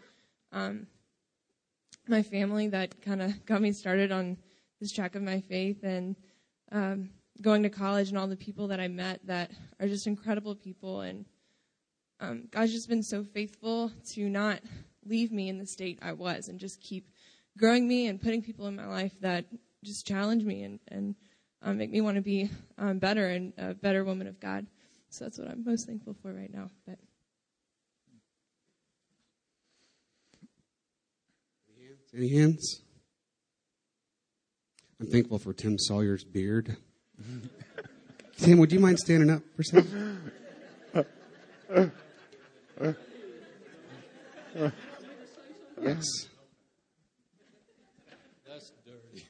My family that kind of got me started on this track of my faith, and going to college, and all the people that I met that are just incredible people. And God's just been so faithful to not leave me in the state I was, and just keep growing me and putting people in my life that just challenge me and make me want to be better and a better woman of God. So that's what I'm most thankful for right now. But any hands? I'm thankful for Tim Sawyer's beard. Tim, would you mind standing up for a second? Yes. That's dirty.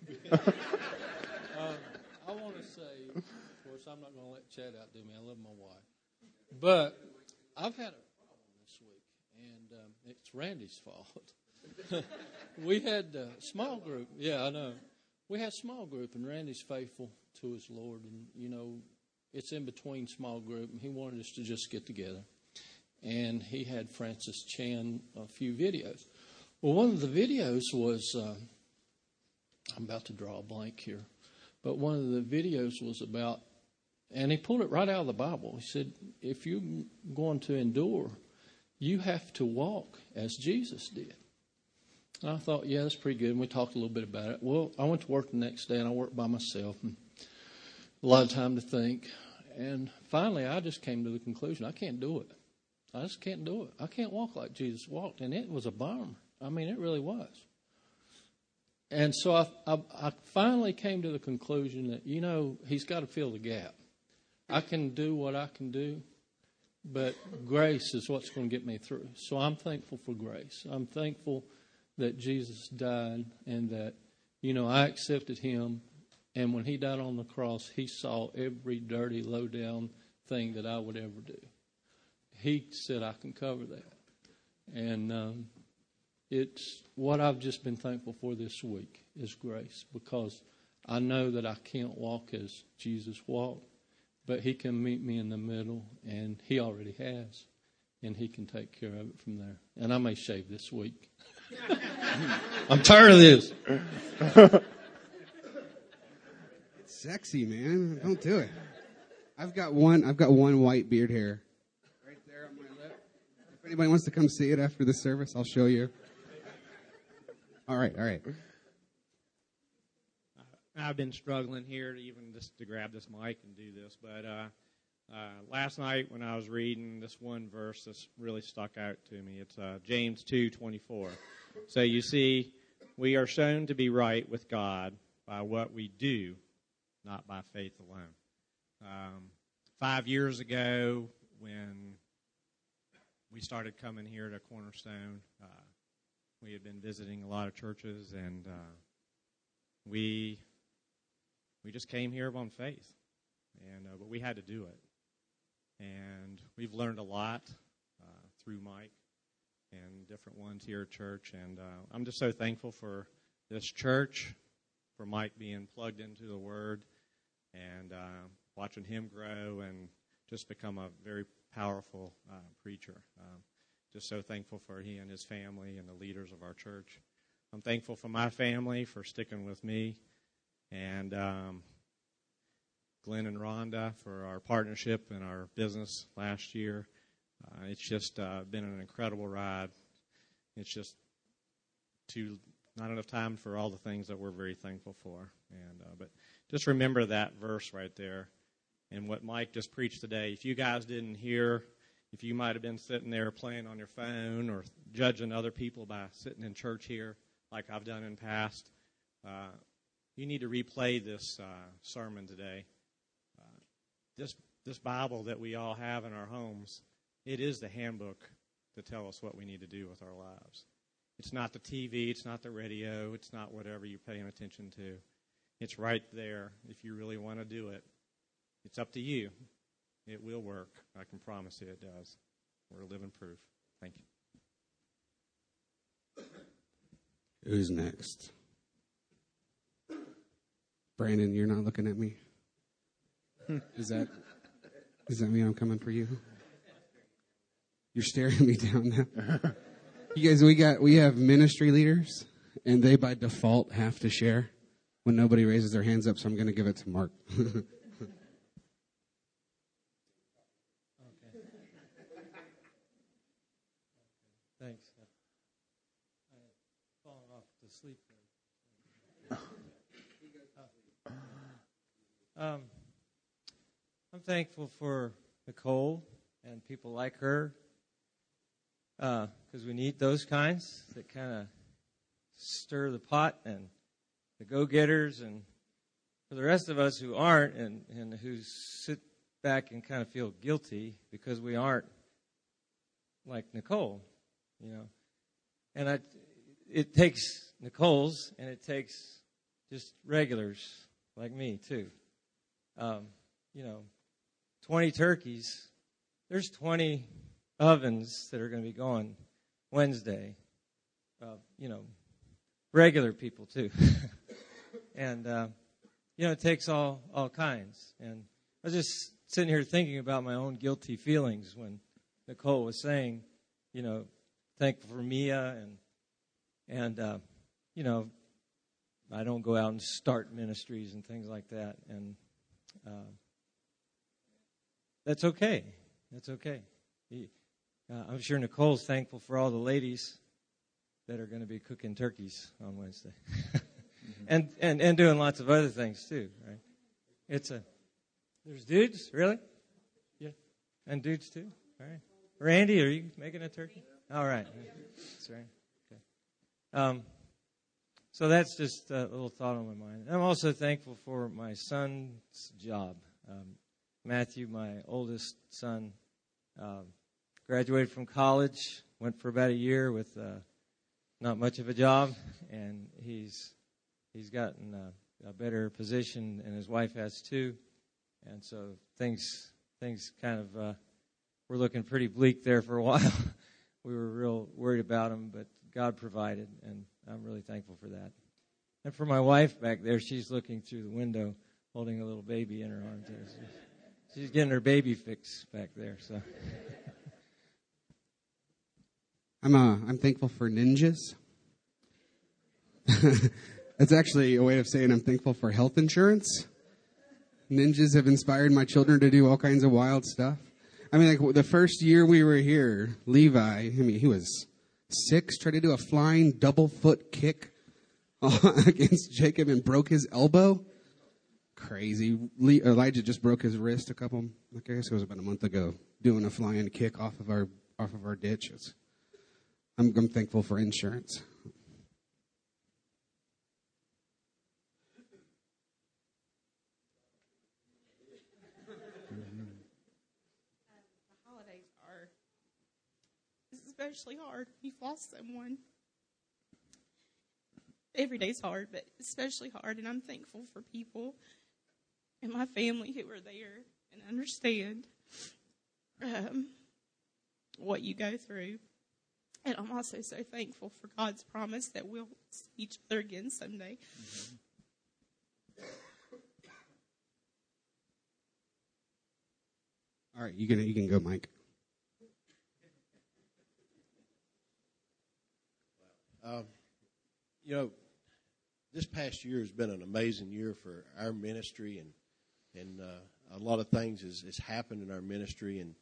I want to say, of course, I'm not going to let Chad outdo me. I love my wife. But I've had a problem this week, and it's Randy's fault. We had a small group. Yeah, I know. We had a small group, and Randy's faithful to his Lord. And, you know, it's in between small group, and he wanted us to just get together. And he had Francis Chan a few videos. Well, one of the videos was, I'm about to draw a blank here, but one of the videos was about, and he pulled it right out of the Bible. He said, if you're going to endure, you have to walk as Jesus did. And I thought, yeah, that's pretty good. And we talked a little bit about it. Well, I went to work the next day, and I worked by myself. And a lot of time to think. And finally, I just came to the conclusion, I can't do it. I just can't do it. I can't walk like Jesus walked. And it was a bummer. I mean, it really was. And so I finally came to the conclusion that, you know, he's got to fill the gap. I can do what I can do, but grace is what's going to get me through. So I'm thankful for grace. I'm thankful that Jesus died and that, you know, I accepted him. And when he died on the cross, he saw every dirty, low-down thing that I would ever do. He said, I can cover that. And it's what I've just been thankful for this week is grace, because I know that I can't walk as Jesus walked, but he can meet me in the middle, and he already has, and he can take care of it from there. And I may shave this week. I'm tired of this. It's sexy, man. Don't do it. I've got one white beard hair right there on my lip. If anybody wants to come see it after the service, I'll show you. All right. I've been struggling here to grab this mic and do this, but last night when I was reading this one verse, this really stuck out to me. It's James 2:24. So you see, we are shown to be right with God by what we do, not by faith alone. 5 years ago, when we started coming here to Cornerstone, we had been visiting a lot of churches, and we just came here on faith, and but we had to do it. And we've learned a lot through Mike and different ones here at church, and I'm just so thankful for this church, for Mike being plugged into the Word, and watching him grow and just become a very powerful preacher. Just so thankful for he and his family and the leaders of our church. I'm thankful for my family for sticking with me, and Glenn and Rhonda for our partnership and our business last year. It's just been an incredible ride. It's just not enough time for all the things that we're very thankful for. And but just remember that verse right there and what Mike just preached today. If you guys didn't hear If you might have been sitting there playing on your phone or judging other people by sitting in church here like I've done in the past, you need to replay this sermon today. This Bible that we all have in our homes, it is the handbook to tell us what we need to do with our lives. It's not the TV, it's not the radio, it's not whatever you're paying attention to. It's right there if you really want to do it. It's up to you. It will work. I can promise you it does. We're living proof. Thank you. Who's next? Brandon, you're not looking at me. Is that me? I'm coming for you. You're staring me down now. You guys, we have ministry leaders, and they by default have to share when nobody raises their hands up. So I'm going to give it to Mark. Thanks. I've fallen off to sleep. I'm thankful for Nicole and people like her because we need those kinds that kind of stir the pot, and the go-getters, and for the rest of us who aren't and who sit back and kind of feel guilty because we aren't like Nicole, you know. And it takes Nicole's, and it takes just regulars like me too. 20 turkeys. There's 20 ovens that are going to be going Wednesday. Regular people too. And, it takes all kinds. And I was just sitting here thinking about my own guilty feelings when Nicole was saying, thankful for Mia and I don't go out and start ministries and things like that. And that's okay. That's okay. I'm sure Nicole's thankful for all the ladies that are going to be cooking turkeys on Wednesday. and doing lots of other things too, right? There's dudes, really? Yeah. And dudes too? All right. Randy, are you making a turkey? All right. That's right. Okay. So that's just a little thought on my mind. I'm also thankful for my son's job. Matthew, my oldest son, graduated from college, went for about a year with not much of a job, and he's gotten a better position, and his wife has too. And so things kind of were looking pretty bleak there for a while. We were real worried about him, but God provided, and I'm really thankful for that. And for my wife back there, she's looking through the window, holding a little baby in her arms. She's getting her baby fix back there. So I'm thankful for ninjas. That's actually a way of saying I'm thankful for health insurance. Ninjas have inspired my children to do all kinds of wild stuff. I mean, like the first year we were here, Levi, he was 6, tried to do a flying double foot kick against Jacob and broke his elbow. Crazy. Elijah just broke his wrist I guess it was about a month ago, doing a flying kick off of our ditch. I'm thankful for insurance. The holidays are especially hard. You've lost someone. Every day's hard, but especially hard, and I'm thankful for people and my family who are there and understand what you go through. And I'm also so thankful for God's promise that we'll see each other again someday. All right, you can go, Mike. This past year has been an amazing year for our ministry, and a lot of things has happened in our ministry. And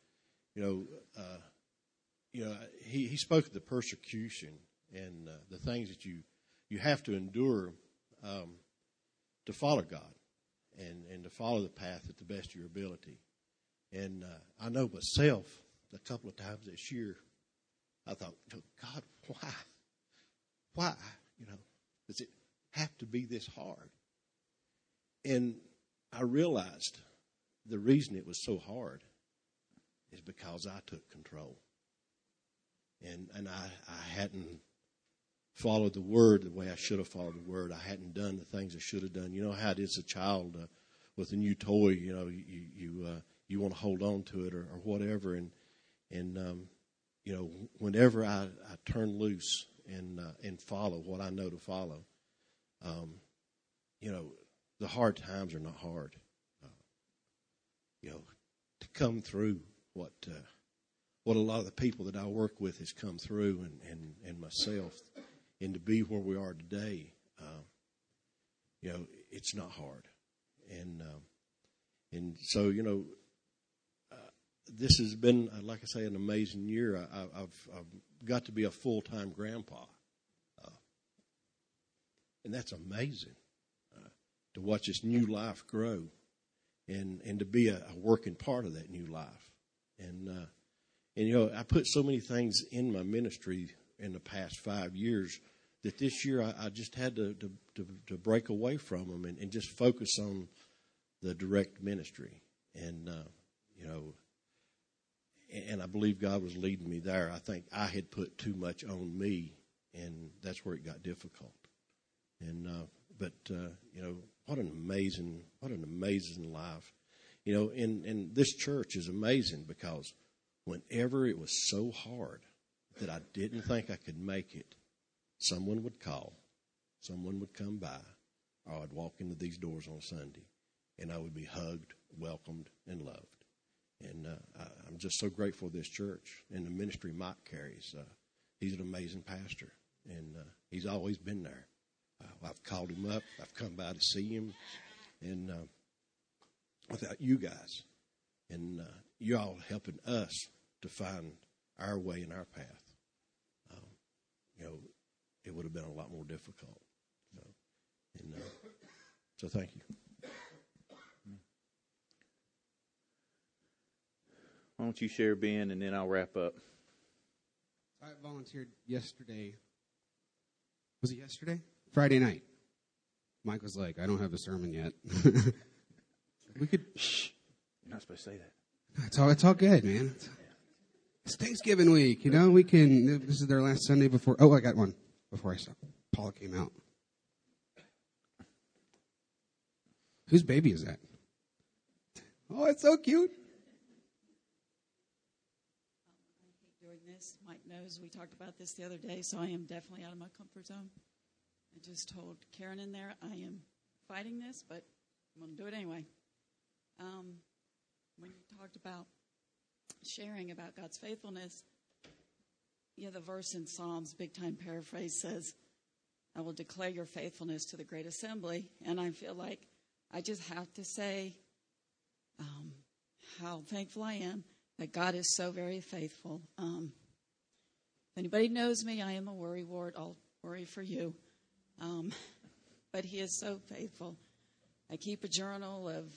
he spoke of the persecution and the things that you have to endure to follow God and to follow the path at the best of your ability. And I know myself, a couple of times this year, I thought, God, why? Why? Does it have to be this hard? And I realized the reason it was so hard is because I took control. And I hadn't followed the Word the way I should have followed the Word. I hadn't done the things I should have done. You know how it is, a child with a new toy, you want to hold on to it or whatever. And whenever I turn loose and follow what I know to follow, the hard times are not hard. To come through what a lot of the people that I work with has come through, and myself, and to be where we are today, it's not hard. And so this has been, like I say, an amazing year. I've got to be a full-time grandpa, and that's amazing to watch this new life grow, and to be a working part of that new life. And I put so many things in my ministry in the past 5 years that this year I just had to break away from them and just focus on the direct ministry. And and I believe God was leading me there. I think I had put too much on me, and that's where it got difficult. And but what an amazing life. And this church is amazing because whenever it was so hard that I didn't think I could make it, someone would call, someone would come by, or I'd walk into these doors on Sunday, and I would be hugged, welcomed, and loved. And I'm just so grateful for this church and the ministry Mike carries. He's an amazing pastor, and he's always been there. I've called him up. I've come by to see him, and without you guys and you all helping us to find our way and our path, it would have been a lot more difficult. So thank you. Why don't you share, Ben, and then I'll wrap up. I volunteered yesterday. Was it yesterday? Friday night. Mike was like, I don't have a sermon yet. We could. Shh. You're not supposed to say that. It's all good, man. It's Thanksgiving week, we can. This is their last Sunday before. Oh, I got one before I stop. Paula came out. Whose baby is that? Oh, it's so cute. Doing this, Mike knows we talked about this the other day, so I am definitely out of my comfort zone. I just told Karen in there I am fighting this, but I'm going to do it anyway. When you talked about sharing about God's faithfulness, the verse in Psalms, big time paraphrase, says, I will declare your faithfulness to the great assembly. And I feel like I just have to say how thankful I am that God is so very faithful. If anybody knows me, I am a worrywart. I'll worry for you. But he is so faithful. I keep a journal of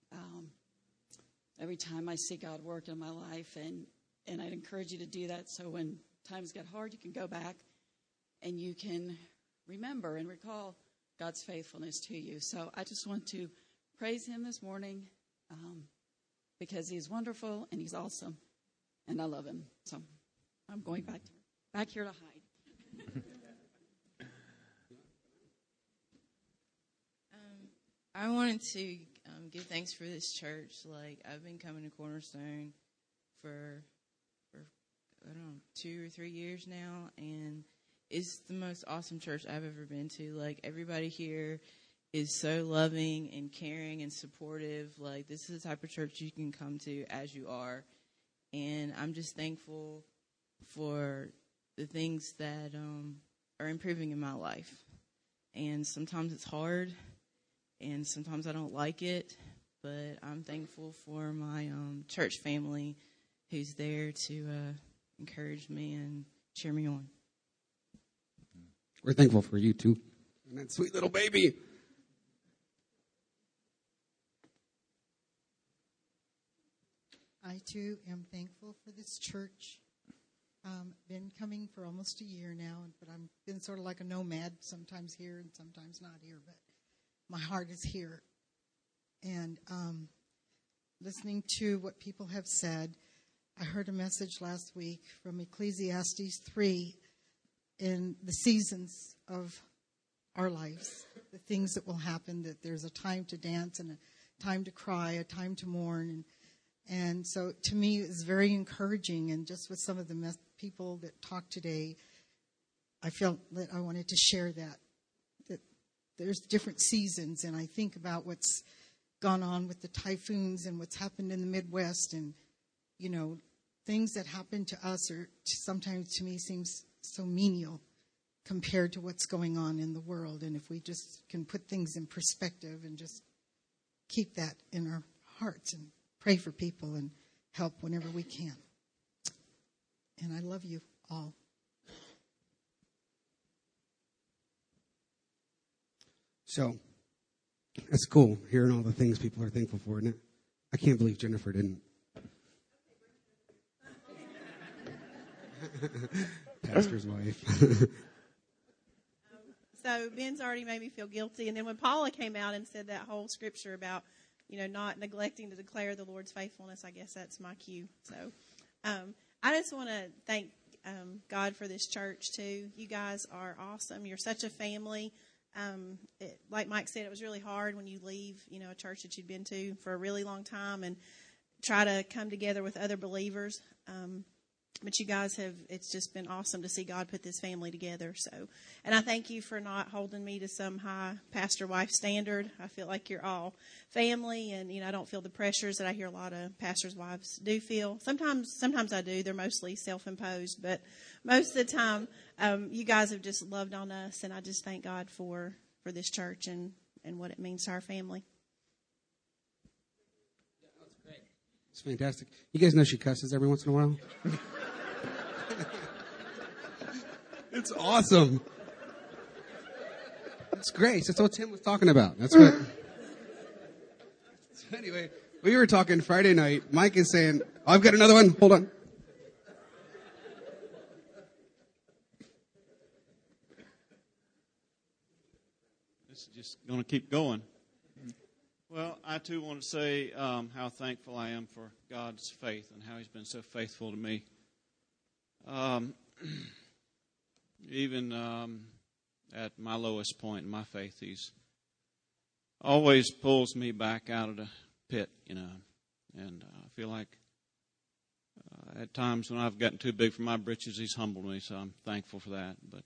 every time I see God work in my life, and I'd encourage you to do that so when times get hard, you can go back and you can remember and recall God's faithfulness to you. So I just want to praise him this morning because he's wonderful and he's awesome, and I love him. So I'm going back here to hide. I wanted to give thanks for this church. I've been coming to Cornerstone for I don't know, 2 or 3 years now, and it's the most awesome church I've ever been to. Everybody here is so loving and caring and supportive. This is the type of church you can come to as you are, and I'm just thankful for the things that are improving in my life. And sometimes it's hard, and sometimes I don't like it, but I'm thankful for my church family who's there to encourage me and cheer me on. We're thankful for you, too. And that sweet little baby. I too am thankful for this church. Been coming for almost a year now, but I've been sort of like a nomad, sometimes here and sometimes not here, but my heart is here. And listening to what people have said, I heard a message last week from Ecclesiastes 3 in the seasons of our lives, the things that will happen, that there's a time to dance and a time to cry, a time to mourn. And so to me, it's very encouraging. And just with some of the people that talked today, I felt that I wanted to share that there's different seasons. And I think about what's gone on with the typhoons and what's happened in the Midwest. And, you know, things that happen to us are sometimes to me seems so menial compared to what's going on in the world. And if we just can put things in perspective and just keep that in our hearts and pray for people and help whenever we can. And I love you all. So, that's cool, hearing all the things people are thankful for, isn't it? I can't believe Jennifer didn't. Pastor's wife. So Ben's already made me feel guilty. And then when Paula came out and said that whole scripture about, you know, not neglecting to declare the Lord's faithfulness, I guess that's my cue. So I just want to thank God for this church, too. You guys are awesome. You're such a family. Like Mike said, it was really hard when you leave, you know, a church that you'd been to for a really long time and try to come together with other believers. But you guys it's just been awesome to see God put this family together. So, and I thank you for not holding me to some high pastor wife standard. I feel like you're all family, and, you know, I don't feel the pressures that I hear a lot of pastors' wives do feel. Sometimes I do. They're mostly self-imposed, but most of the time, you guys have just loved on us, and I just thank God for this church and what it means to our family. It's fantastic. You guys know she cusses every once in a while? It's awesome. It's grace. That's what Tim was talking about. That's what. So anyway, we were talking Friday night. Mike is saying, oh, I've got another one. Hold on. This is just going to keep going. Well, I too want to say how thankful I am for God's faith and how He's been so faithful to me. Even at my lowest point in my faith, He's always pulls me back out of the pit, you know. And I feel like at times when I've gotten too big for my britches, He's humbled me, so I'm thankful for that. But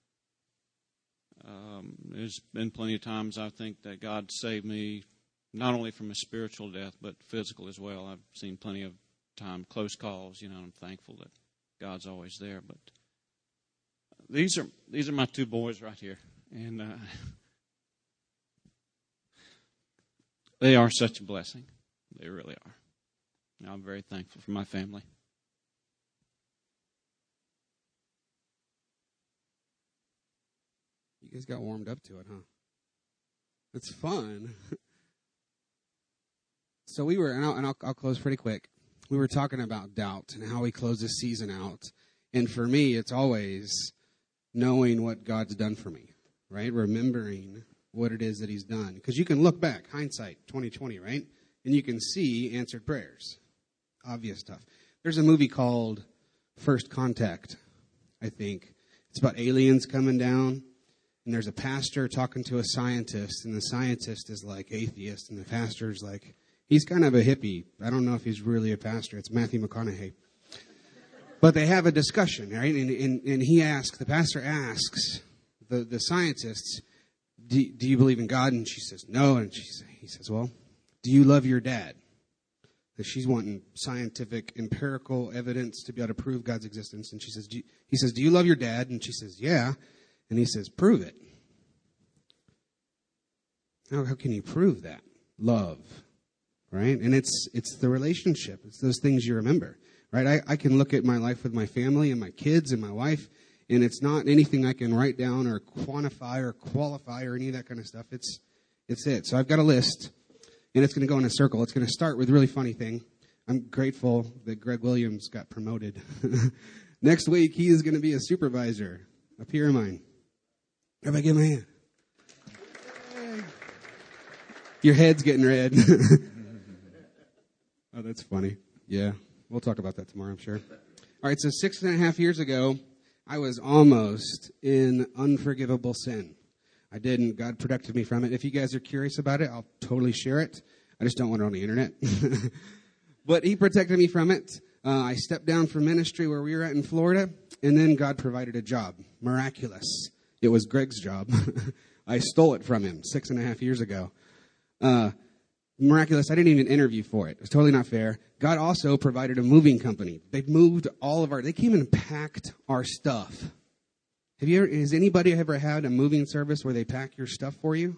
there's been plenty of times I think that God saved me, not only from a spiritual death, but physical as well. I've seen plenty of time, close calls, you know, and I'm thankful that God's always there. But these are my two boys right here. And they are such a blessing. They really are. And I'm very thankful for my family. You guys got warmed up to it, huh? It's fun. So we were, and I'll close pretty quick. We were talking about doubt and how we close this season out. And for me, it's always knowing what God's done for me, right? Remembering what it is that He's done. Because you can look back, hindsight, 2020, right? And you can see answered prayers. Obvious stuff. There's a movie called First Contact, I think. It's about aliens coming down. And there's a pastor talking to a scientist. And the scientist is like atheist. And the pastor's like, he's kind of a hippie. I don't know if he's really a pastor. It's Matthew McConaughey. But they have a discussion, right? And the pastor asks the scientists, do you believe in God? And she says, no. And he says, well, do you love your dad? Because she's wanting scientific, empirical evidence to be able to prove God's existence. And he says, do you love your dad? And she says, yeah. And he says, prove it. How can you prove that? Love. Right? And it's the relationship. It's those things you remember. Right? I can look at my life with my family and my kids and my wife, and it's not anything I can write down or quantify or qualify or any of that kind of stuff. It's it. So I've got a list, and it's going to go in a circle. It's going to start with a really funny thing. I'm grateful that Greg Williams got promoted. Next week, he is going to be a supervisor, a peer of mine. Everybody give him a hand. Your head's getting red. Oh, that's funny. Yeah, we'll talk about that tomorrow, I'm sure. All right, so 6.5 years ago, I was almost in unforgivable sin. I didn't. God protected me from it. If you guys are curious about it, I'll totally share it. I just don't want it on the internet. But he protected me from it. I stepped down from ministry where we were at in Florida, and then God provided a job. Miraculous. It was Greg's job. I stole it from him 6.5 years ago. Miraculous. I didn't even interview for it. It was totally not fair. God also provided a moving company. They moved they came and packed our stuff. Has anybody ever had a moving service where they pack your stuff for you?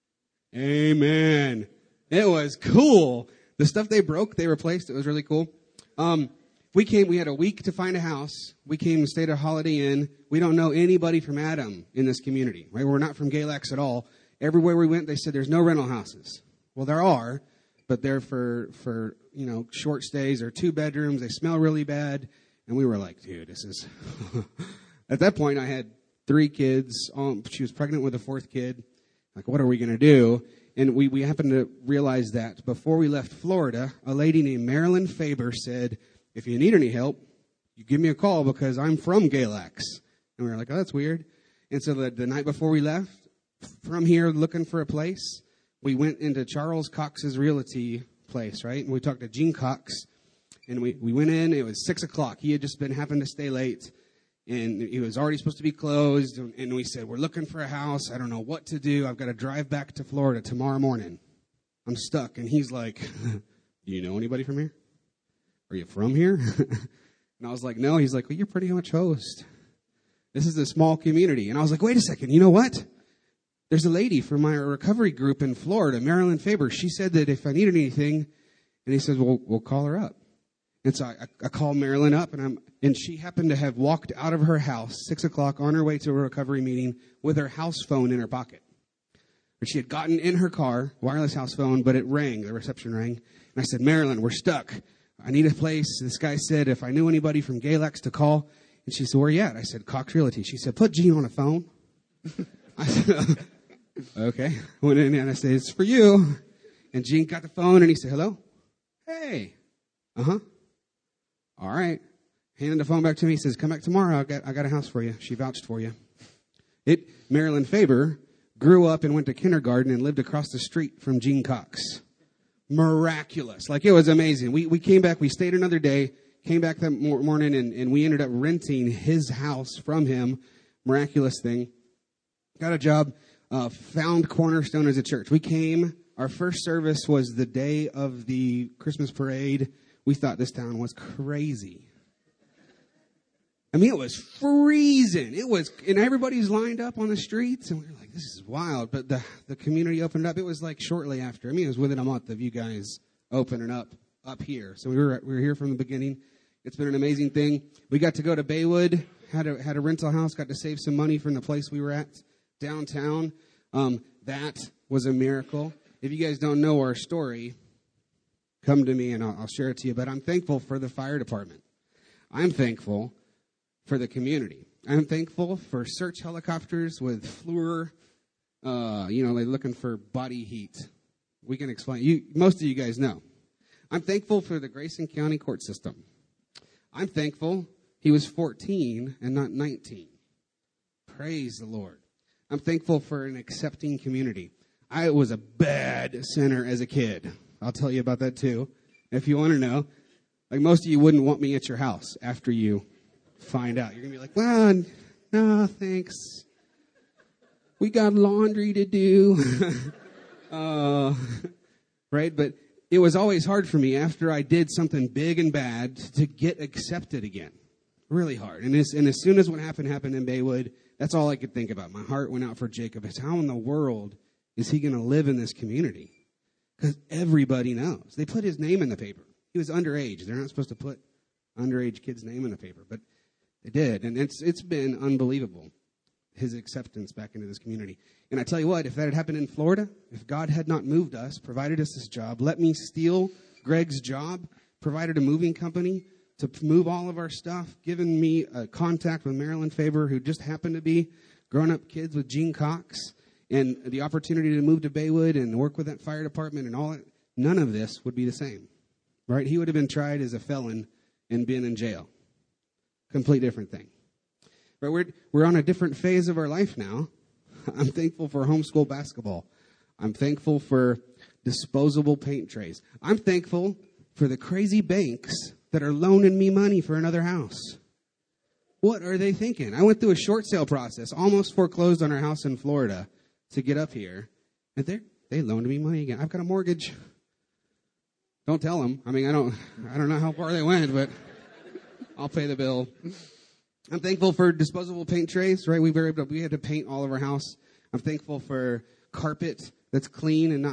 Amen. It was cool. The stuff they broke, they replaced. It was really cool. We had a week to find a house. We came and stayed at Holiday Inn. We don't know anybody from Adam in this community, right? We're not from Galax at all. Everywhere we went, they said there's no rental houses. Well, there are, but they're for short stays or 2 bedrooms. They smell really bad. And we were like, dude, this is... At that point, I had 3 kids. She was pregnant with a 4th kid. Like, what are we going to do? And we happened to realize that before we left Florida, a lady named Marilyn Faber said, if you need any help, you give me a call because I'm from Galax. And we were like, oh, that's weird. And so the night before we left, from here looking for a place, we went into Charles Cox's realty place, right? And we talked to Gene Cox. And we went in. It was 6 o'clock. He had just happened to stay late. And he was already supposed to be closed. And we said, we're looking for a house. I don't know what to do. I've got to drive back to Florida tomorrow morning. I'm stuck. And he's like, do you know anybody from here? Are you from here? And I was like, no. He's like, well, you're pretty much host. This is a small community. And I was like, wait a second. You know what? There's a lady from my recovery group in Florida, Marilyn Faber. She said that if I needed anything, and he says, well, we'll call her up. And so I called Marilyn up, and she happened to have walked out of her house 6 o'clock on her way to a recovery meeting with her house phone in her pocket. But she had gotten in her car, wireless house phone, but it rang, the reception rang. And I said, Marilyn, we're stuck. I need a place. This guy said if I knew anybody from Galax to call. And she said, where are you at? I said, Cox Realty. She said, put Gene on a phone. I said, okay. Went in and I said, it's for you. And Gene got the phone and he said, hello? Hey. Uh-huh. All right. Handed the phone back to me. He says, come back tomorrow. I got a house for you. She vouched for you. Marilyn Faber grew up and went to kindergarten and lived across the street from Gene Cox. Miraculous. Like, it was amazing. We came back. We stayed another day, came back that morning, and we ended up renting his house from him. Miraculous thing. Got a job. Found Cornerstone as a church. We came. Our first service was the day of the Christmas parade. We thought this town was crazy. I mean, it was freezing. And everybody's lined up on the streets, and we were like, this is wild. But the community opened up. It was like shortly after. I mean, it was within a month of you guys opening up here. So we were here from the beginning. It's been an amazing thing. We got to go to Baywood, had a rental house, got to save some money from the place we were at downtown. That was a miracle. If you guys don't know our story, come to me and I'll share it to you. But I'm thankful for the fire department. I'm thankful for the community. I'm thankful for search helicopters with Fluor. They're looking for body heat. We can explain. Most of you guys know. I'm thankful for the Grayson County court system. I'm thankful he was 14 and not 19. Praise the Lord. I'm thankful for an accepting community. I was a bad sinner as a kid. I'll tell you about that too. If you want to know, like most of you wouldn't want me at your house after you find out. You're going to be like, well, no, thanks. We got laundry to do. Right? But it was always hard for me after I did something big and bad to get accepted again. Really hard. And as soon as what happened in Baywood, that's all I could think about. My heart went out for Jacob. It's how in the world is he going to live in this community? Because everybody knows. They put his name in the paper. He was underage. They're not supposed to put underage kids' name in the paper, but they did. And it's been unbelievable, his acceptance back into this community. And I tell you what, if that had happened in Florida, if God had not moved us, provided us this job, let me steal Greg's job, provided a moving company to move all of our stuff, given me a contact with Marilyn Faber, who just happened to be grown-up kids with Gene Cox, and the opportunity to move to Baywood and work with that fire department and all that, none of this would be the same, right? He would have been tried as a felon and been in jail. Complete different thing. Right? We're on a different phase of our life now. I'm thankful for homeschool basketball. I'm thankful for disposable paint trays. I'm thankful for the crazy banks that are loaning me money for another house. What are they thinking? I went through a short sale process, almost foreclosed on our house in Florida to get up here, and they loaned me money again. I've got a mortgage. Don't tell them. I mean, I don't know how far they went, but I'll pay the bill. I'm thankful for disposable paint trays, right? We had to paint all of our house. I'm thankful for carpet that's clean and not.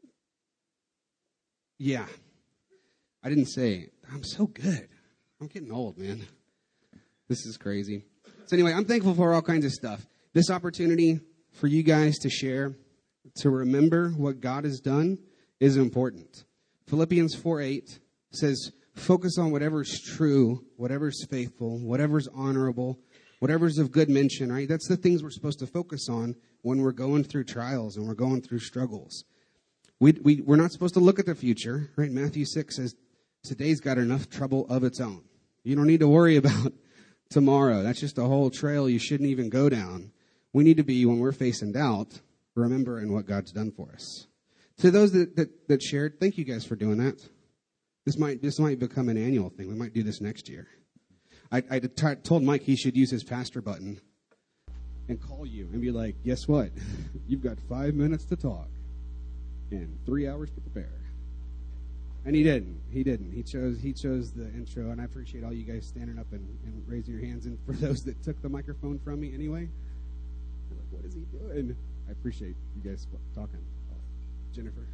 Yeah. I didn't say, I'm so good. I'm getting old, man. This is crazy. So anyway, I'm thankful for all kinds of stuff. This opportunity for you guys to share, to remember what God has done is important. Philippians 4:8 says, focus on whatever's true, whatever's faithful, whatever's honorable, whatever's of good mention, right? That's the things we're supposed to focus on when we're going through trials and we're going through struggles. We're not supposed to look at the future, right? Matthew 6 says, today's got enough trouble of its own. You don't need to worry about tomorrow. That's just a whole trail you shouldn't even go down. We need to be, when we're facing doubt, remembering what God's done for us. To those that shared, thank you guys for doing that. This might become an annual thing. We might do this next year. I told Mike he should use his pastor button and call you and be like, guess what? You've got 5 minutes to talk and 3 hours to prepare. And he didn't. He chose the intro, and I appreciate all you guys standing up and raising your hands. And for those that took the microphone from me anyway, you're like, what is he doing? I appreciate you guys talking. Jennifer.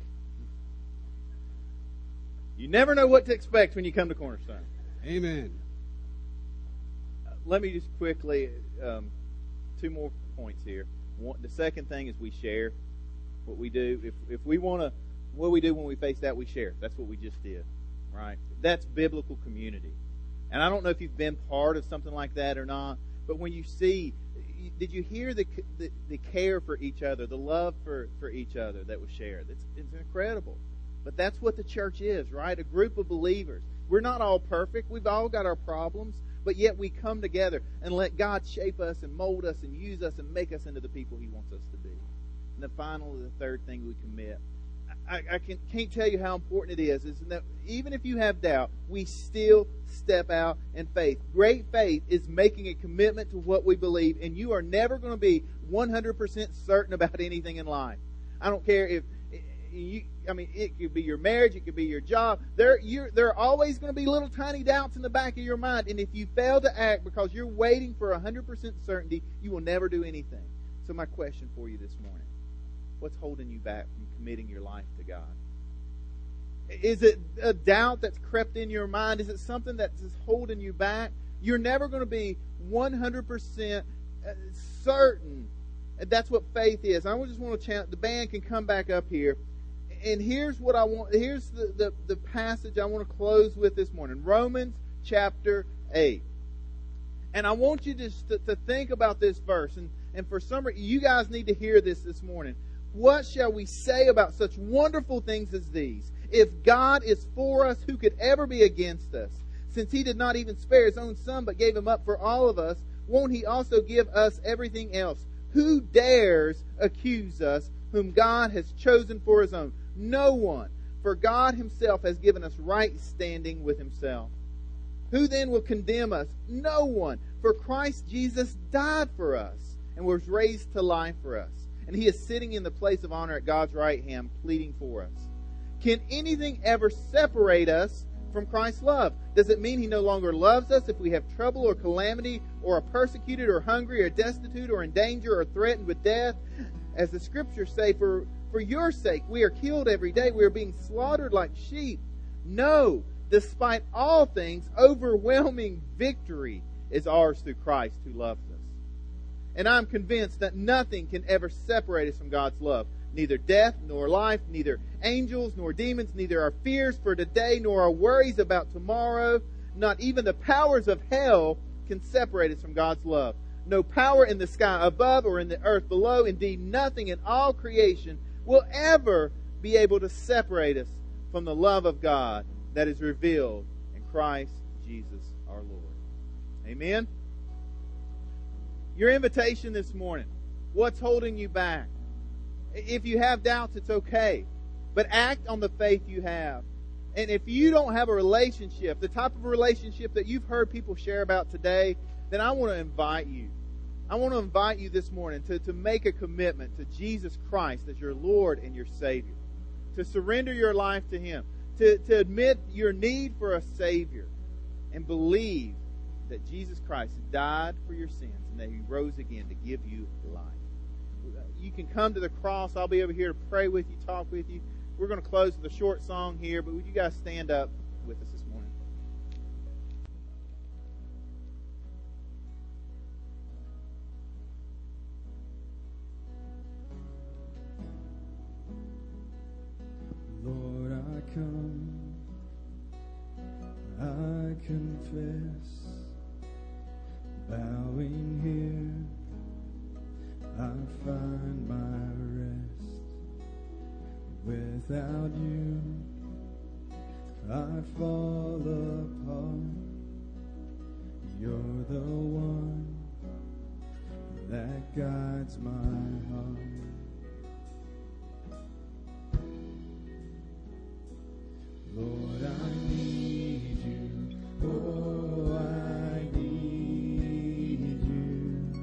You never know what to expect when you come to Cornerstone. Amen. Let me just quickly, 2 more points here. The second thing is we share what we do. If we want to, what we do when we face that, we share. That's what we just did, right? That's biblical community. And I don't know if you've been part of something like that or not, but when you see, did you hear the care for each other, the love for each other that was shared? It's incredible. But that's what the church is, right? A group of believers. We're not all perfect. We've all got our problems, but yet we come together and let God shape us and mold us and use us and make us into the people He wants us to be. And the third thing we commit. I can't tell you how important it is that even if you have doubt, we still step out in faith. Great faith is making a commitment to what we believe, and you are never going to be 100% certain about anything in life. I don't care if it could be your marriage, it could be your job. There are always going to be little tiny doubts in the back of your mind, and if you fail to act because you're waiting for 100% certainty, you will never do anything. So my question for you this morning: what's holding you back from committing your life to God? Is it a doubt that's crept in your mind? Is it something that's just holding you back? You're never going to be 100% certain. And that's what faith is. I just want to challenge. The band can come back up here. And here's what I want. Here's the passage I want to close with this morning. Romans chapter 8. And I want you to think about this verse. And for some reason, you guys need to hear this morning. What shall we say about such wonderful things as these? If God is for us, who could ever be against us? Since He did not even spare His own Son, but gave Him up for all of us, won't He also give us everything else? Who dares accuse us, whom God has chosen for His own? No one. For God Himself has given us right standing with Himself. Who then will condemn us? No one. For Christ Jesus died for us and was raised to life for us. And He is sitting in the place of honor at God's right hand, pleading for us. Can anything ever separate us from Christ's love? Does it mean He no longer loves us if we have trouble or calamity, or are persecuted or hungry or destitute or in danger or threatened with death? As the Scriptures say, for your sake we are killed every day. We are being slaughtered like sheep. No, despite all things, overwhelming victory is ours through Christ who loves us. And I'm convinced that nothing can ever separate us from God's love. neither death nor life, neither angels nor demons, neither our fears for today nor our worries about tomorrow, not even the powers of hell can separate us from God's love. No power in the sky above or in the earth below, indeed nothing in all creation will ever be able to separate us from the love of God that is revealed in Christ Jesus our Lord. Amen? Your invitation this morning, what's holding you back? If you have doubts, it's okay. But act on the faith you have. And if you don't have a relationship, the type of relationship that you've heard people share about today, then I want to invite you. I want to invite you this morning to make a commitment to Jesus Christ as your Lord and your Savior. To surrender your life to Him. To admit your need for a Savior. And believe that Jesus Christ died for your sins and that He rose again to give you life. You can come to the cross. I'll be over here to pray with you, talk with you. We're going to close with a short song here, but would you guys stand up with us this morning? Lord, I come, I confess, bowing here, I find my rest. Without you, I fall apart. You're the one that guides my heart. Lord, I need you. Oh, I need you.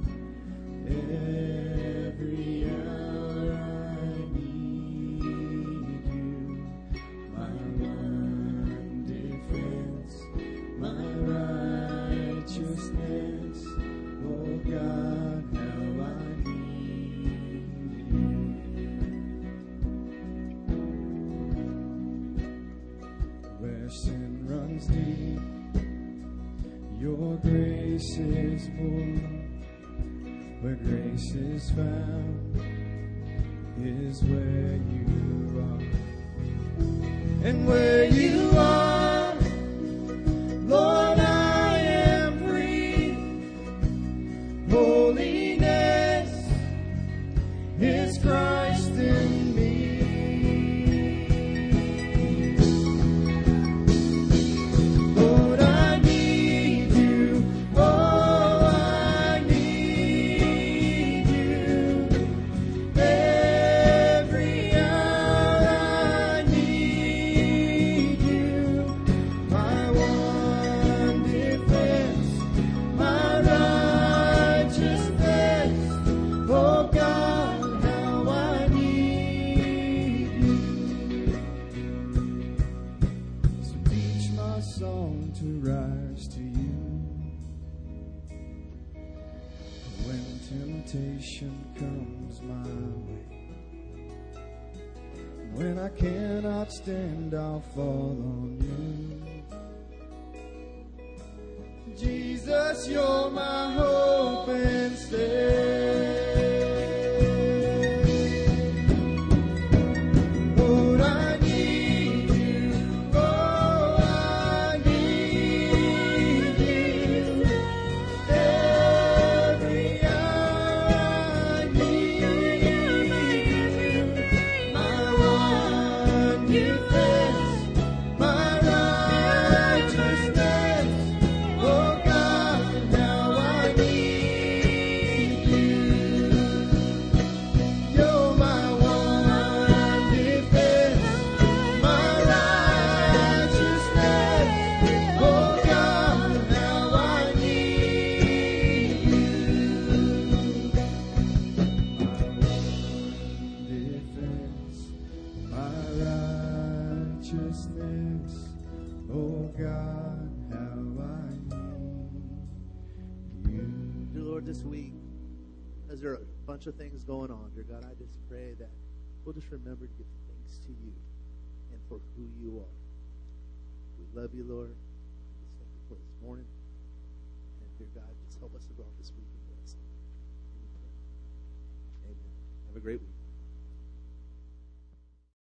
Every hour I need you. My one defense, my righteousness. Oh God, how I need you. Where sin runs deep, your grace is full. Where grace is found is where you are. And where you are, Lord, I am free. Holiness is Christ in me. Lord, I need you. Oh, I need you. Every hour I need you. My one defense, my righteousness. Oh God, how I need you. So teach my song to rise to you. When temptation comes my way, when I cannot stand, I'll fall on you. Jesus, you're my hope and stay. Lord, I need you. Oh, I need you. Every hour I need you. My one defense, my righteousness. Oh God, how I need you. You're my one defense, my righteousness. Oh God, how I need you. Defense, my righteousness. Oh God, how I need you. Dear Lord, this week, as there are a bunch of things going on, dear God, I just pray that we'll just remember to give thanks to you and for who you are. We love you, Lord. Just thank you for this morning. And dear God, just help us to go out this week and bless. Amen. Have a great week.